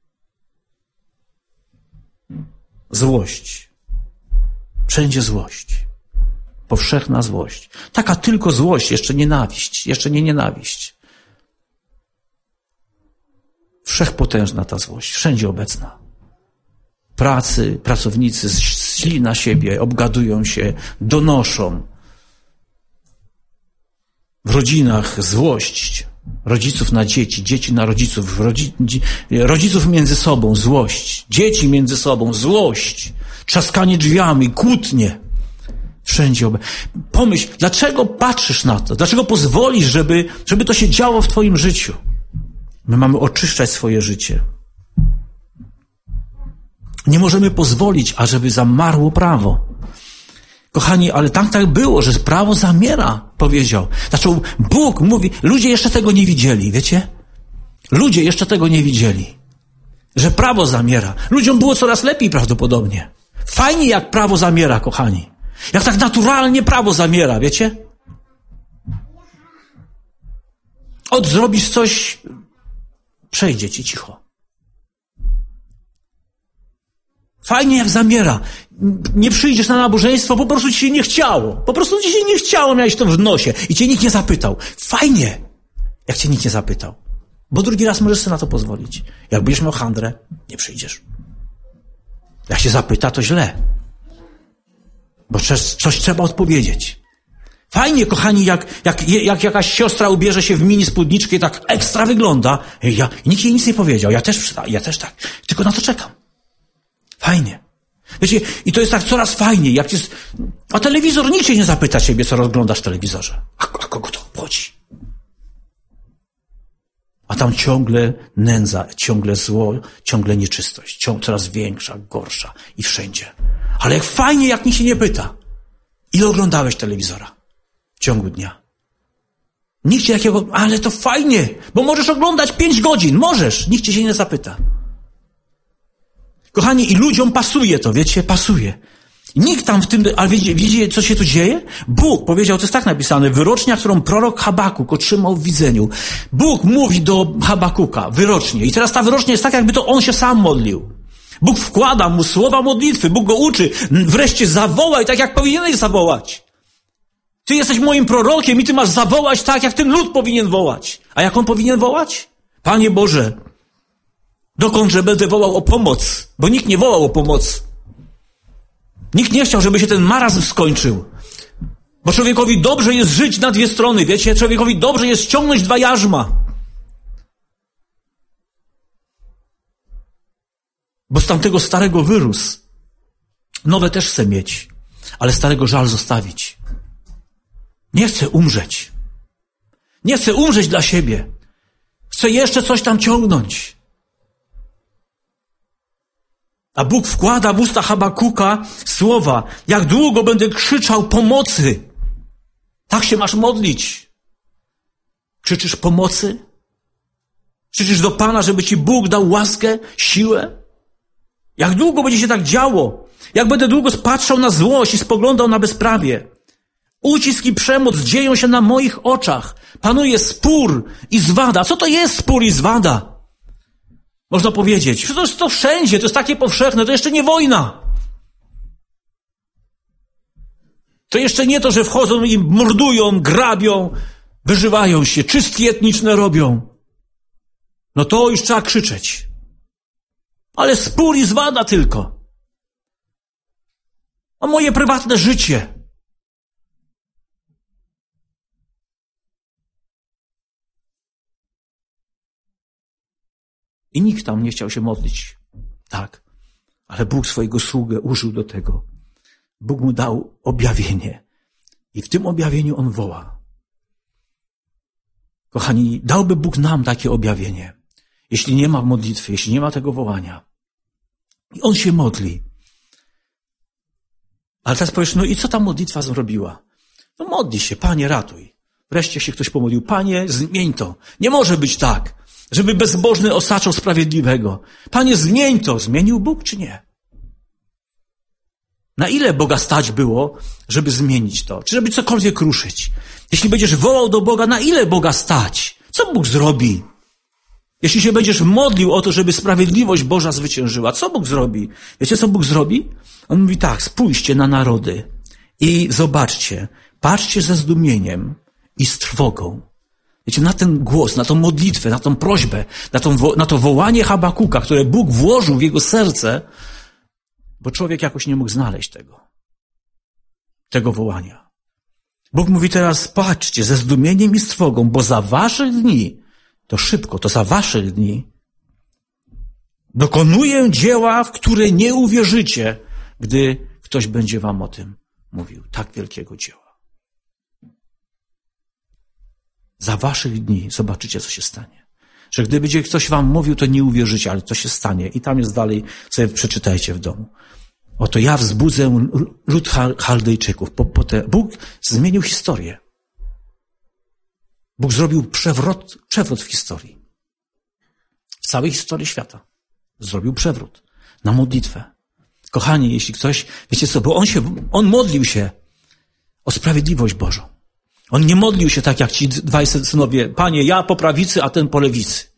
Złość. Wszędzie złość. Powszechna złość. Taka tylko złość, jeszcze nienawiść, jeszcze nie nienawiść. Wszechpotężna ta złość, wszędzie obecna. Pracy, pracownicy zli na siebie, obgadują się, donoszą. W rodzinach złość, rodziców na dzieci, dzieci na rodziców, rodzi, rodziców między sobą złość, dzieci między sobą złość, trzaskanie drzwiami, kłótnie. Wszędzie. Pomyśl, dlaczego patrzysz na to? Dlaczego pozwolisz, żeby, żeby to się działo w twoim życiu? My mamy oczyszczać swoje życie. Nie możemy pozwolić, ażeby zamarło prawo. Kochani, ale tak tak było, że prawo zamiera, powiedział. Zaczął, Bóg mówi, ludzie jeszcze tego nie widzieli, wiecie? Ludzie jeszcze tego nie widzieli. Że prawo zamiera. Ludziom było coraz lepiej prawdopodobnie. Fajnie jak prawo zamiera, kochani. Jak tak naturalnie prawo zamiera, wiecie? Od zrobisz coś, przejdzie ci cicho. Fajnie jak zamiera. Nie przyjdziesz na nabożeństwo, po prostu ci się nie chciało. Po prostu ci się nie chciało, miałeś to w nosie i cię nikt nie zapytał. Fajnie, jak cię nikt nie zapytał. Bo drugi raz możesz sobie na to pozwolić. Jak będziesz miał handrę, nie przyjdziesz. Jak się zapyta, to źle. Bo coś trzeba odpowiedzieć. Fajnie, kochani, jak, jak, jak jakaś siostra ubierze się w mini spódniczkę i tak ekstra wygląda. Ja, nikt jej nic nie powiedział. Ja też, ja też tak. Tylko na to czekam. Fajnie. Wiecie, i to jest tak coraz fajniej. Jak jest, a telewizor, nikt cię nie zapyta ciebie, co rozglądasz w telewizorze. A, a kogo to obchodzi? A tam ciągle nędza, ciągle zło, ciągle nieczystość. Ciągle coraz większa, gorsza i wszędzie. Ale jak fajnie, jak nikt się nie pyta. Ile oglądałeś telewizora w ciągu dnia? Nikt cię takiego, ale to fajnie, bo możesz oglądać pięć godzin, możesz, nikt cię się nie zapyta. Kochani, i ludziom pasuje to, wiecie, pasuje. Nikt tam w tym, ale wiecie, widzicie, co się tu dzieje? Bóg powiedział, to jest tak napisane, wyrocznia, którą prorok Habakuk otrzymał w widzeniu. Bóg mówi do Habakuka, wyrocznie. I teraz ta wyrocznia jest tak, jakby to on się sam modlił. Bóg wkłada mu słowa modlitwy, Bóg go uczy. Wreszcie zawołaj tak, jak powinieneś zawołać. Ty jesteś moim prorokiem i ty masz zawołać tak, jak ten lud powinien wołać. A jak on powinien wołać? Panie Boże, dokądże będę wołał o pomoc? Bo nikt nie wołał o pomoc. Nikt nie chciał, żeby się ten marazm skończył. Bo człowiekowi dobrze jest żyć na dwie strony, wiecie? Człowiekowi dobrze jest ściągnąć dwa jarzma. Bo z tamtego starego wyrósł. Nowe też chcę mieć, ale starego żal zostawić. Nie chcę umrzeć. Nie chcę umrzeć dla siebie. Chcę jeszcze coś tam ciągnąć. A Bóg wkłada w usta Habakuka słowa, jak długo będę krzyczał pomocy. Tak się masz modlić. Krzyczysz pomocy? Krzyczysz do Pana, żeby ci Bóg dał łaskę, siłę? Jak długo będzie się tak działo? Jak będę długo patrzał na złość i spoglądał na bezprawie? Ucisk i przemoc dzieją się na moich oczach. Panuje spór i zwada. Co to jest spór i zwada? Można powiedzieć, to jest to wszędzie, to jest takie powszechne, to jeszcze nie wojna. To jeszcze nie to, że wchodzą i mordują, grabią, wyżywają się, czystki etniczne robią. No to już trzeba krzyczeć. Ale spór i zwada tylko. A moje prywatne życie. I nikt tam nie chciał się modlić. Tak. Ale Bóg swojego sługę użył do tego. Bóg mu dał objawienie. I w tym objawieniu on woła. Kochani, dałby Bóg nam takie objawienie. Jeśli nie ma modlitwy, jeśli nie ma tego wołania. I on się modli. Ale teraz powiesz, no i co ta modlitwa zrobiła? No modli się, Panie, ratuj. Wreszcie się ktoś pomodlił. Panie, zmień to. Nie może być tak, żeby bezbożny osaczał sprawiedliwego. Panie, zmień to. Zmienił Bóg, czy nie? Na ile Boga stać było, żeby zmienić to? Czy żeby cokolwiek ruszyć? Jeśli będziesz wołał do Boga, na ile Boga stać? Co Bóg zrobi? Jeśli się będziesz modlił o to, żeby sprawiedliwość Boża zwyciężyła, co Bóg zrobi? Wiecie, co Bóg zrobi? On mówi tak, spójrzcie na narody i zobaczcie, patrzcie ze zdumieniem i z trwogą. Wiecie, na ten głos, na tą modlitwę, na tą prośbę, na, tą, na to wołanie Habakuka, które Bóg włożył w jego serce, bo człowiek jakoś nie mógł znaleźć tego, tego wołania. Bóg mówi teraz, patrzcie, ze zdumieniem i z trwogą, bo za waszych dni, to szybko, to za waszych dni, dokonuję dzieła, w które nie uwierzycie, gdy ktoś będzie wam o tym mówił. Tak wielkiego dzieła. Za waszych dni zobaczycie, co się stanie. Że gdy będzie ktoś wam mówił, to nie uwierzycie, ale to się stanie. I tam jest dalej, sobie przeczytajcie w domu. Oto ja wzbudzę lud Chaldejczyków. Po, po te, Bóg zmienił historię. Bóg zrobił przewrot, przewrót w historii. W całej historii świata. Zrobił przewrót na modlitwę. Kochani, jeśli ktoś, wiecie co, bo on się, on modlił się o sprawiedliwość Bożą. On nie modlił się tak jak ci dwaj synowie. Panie, ja po prawicy, a ten po lewicy.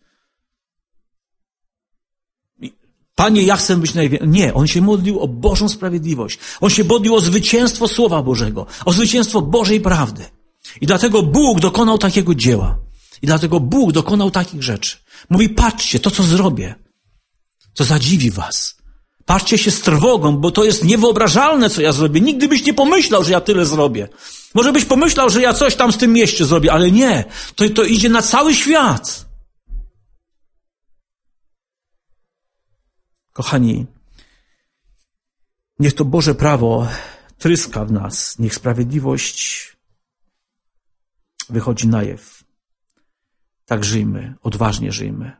Panie, ja chcę być największy. Nie, on się modlił o Bożą sprawiedliwość. On się modlił o zwycięstwo Słowa Bożego. O zwycięstwo Bożej prawdy. I dlatego Bóg dokonał takiego dzieła. I dlatego Bóg dokonał takich rzeczy. Mówi, patrzcie, to co zrobię, to zadziwi was. Patrzcie się z trwogą, bo to jest niewyobrażalne, co ja zrobię. Nigdy byś nie pomyślał, że ja tyle zrobię. Może byś pomyślał, że ja coś tam w tym mieście zrobię, ale nie. To, to idzie na cały świat. Kochani, niech to Boże prawo tryska w nas. Niech sprawiedliwość wychodzi na jaw. Tak żyjmy, odważnie żyjmy.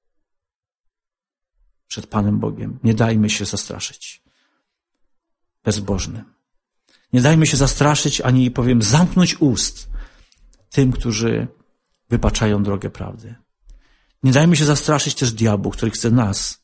Przed Panem Bogiem. Nie dajmy się zastraszyć bezbożnym. Nie dajmy się zastraszyć, ani powiem zamknąć ust tym, którzy wypaczają drogę prawdy. Nie dajmy się zastraszyć też diabłu, który chce nas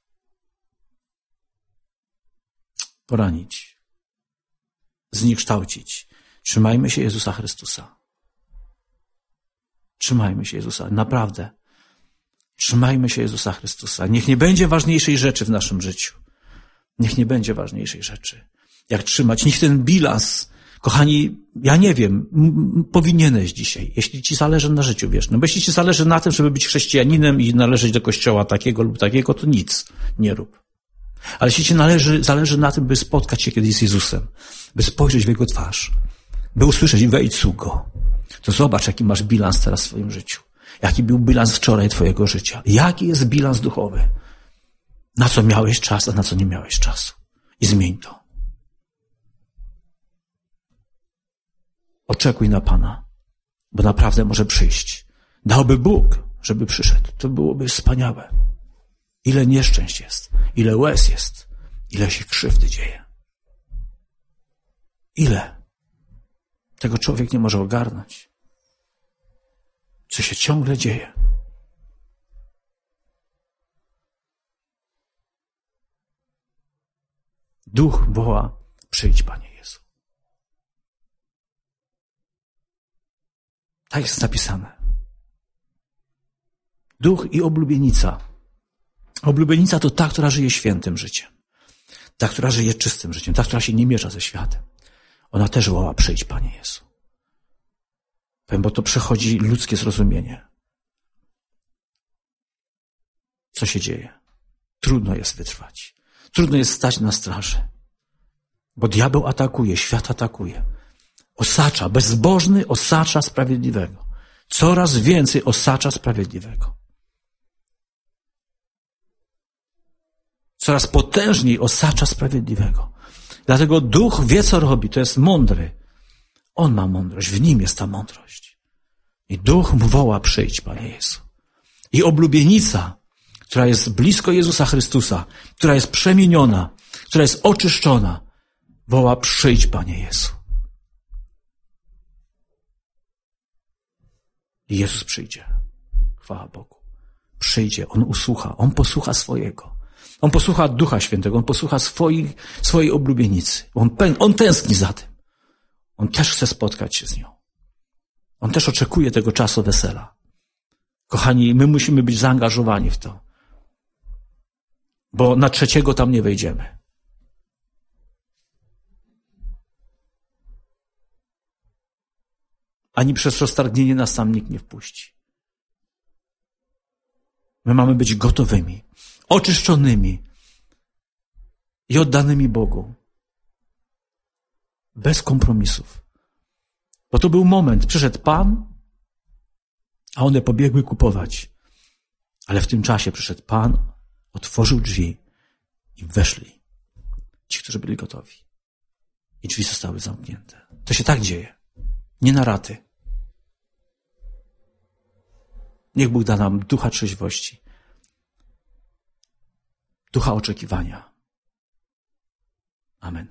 poranić, zniekształcić. Trzymajmy się Jezusa Chrystusa. Trzymajmy się Jezusa. Naprawdę. Trzymajmy się Jezusa Chrystusa. Niech nie będzie ważniejszej rzeczy w naszym życiu. Niech nie będzie ważniejszej rzeczy. Jak trzymać? Niech ten bilans, kochani, ja nie wiem, m- powinieneś dzisiaj, jeśli ci zależy na życiu wiecznym, bo jeśli ci zależy na tym, żeby być chrześcijaninem i należeć do kościoła takiego lub takiego, to nic nie rób. Ale jeśli ci należy, zależy na tym, by spotkać się kiedyś z Jezusem, by spojrzeć w Jego twarz, by usłyszeć wejdź sługo, to zobacz, jaki masz bilans teraz w swoim życiu. Jaki był bilans wczoraj twojego życia. Jaki jest bilans duchowy. Na co miałeś czas, a na co nie miałeś czasu. I zmień to. Oczekuj na Pana, bo naprawdę może przyjść. Dałby Bóg, żeby przyszedł. To byłoby wspaniałe. Ile nieszczęść jest, ile łez jest, ile się krzywdy dzieje. Ile? Tego człowiek nie może ogarnąć. Co się ciągle dzieje. Duch woła, przyjdź, Panie Jezu. Tak jest napisane. Duch i oblubienica. Oblubienica to ta, która żyje świętym życiem. Ta, która żyje czystym życiem. Ta, która się nie miesza ze światem. Ona też woła, przyjdź, Panie Jezu. Bo to przechodzi ludzkie zrozumienie. Co się dzieje? Trudno jest wytrwać. Trudno jest stać na straży. Bo diabeł atakuje, świat atakuje. Osacza, bezbożny osacza sprawiedliwego. Coraz więcej osacza sprawiedliwego. Coraz potężniej osacza sprawiedliwego. Dlatego duch wie, co robi. To jest mądry. On ma mądrość. W nim jest ta mądrość. I duch mu woła, przyjdź, Panie Jezu. I oblubienica, która jest blisko Jezusa Chrystusa, która jest przemieniona, która jest oczyszczona, woła, przyjdź, Panie Jezu. I Jezus przyjdzie. Chwała Bogu. Przyjdzie. On usłucha. On posłucha swojego. On posłucha Ducha Świętego. On posłucha swoich, swojej oblubienicy. On, on tęskni za tym. On też chce spotkać się z nią. On też oczekuje tego czasu wesela. Kochani, my musimy być zaangażowani w to. Bo na trzeciego tam nie wejdziemy. ani przez roztargnienie nas tam nikt nie wpuści. My mamy być gotowymi, oczyszczonymi i oddanymi Bogu. Bez kompromisów. Bo to był moment, przyszedł Pan, a one pobiegły kupować. Ale w tym czasie przyszedł Pan, otworzył drzwi i weszli ci, którzy byli gotowi. I drzwi zostały zamknięte. To się tak dzieje. Nie na raty. Niech Bóg da nam ducha trzeźwości, ducha oczekiwania. Amen.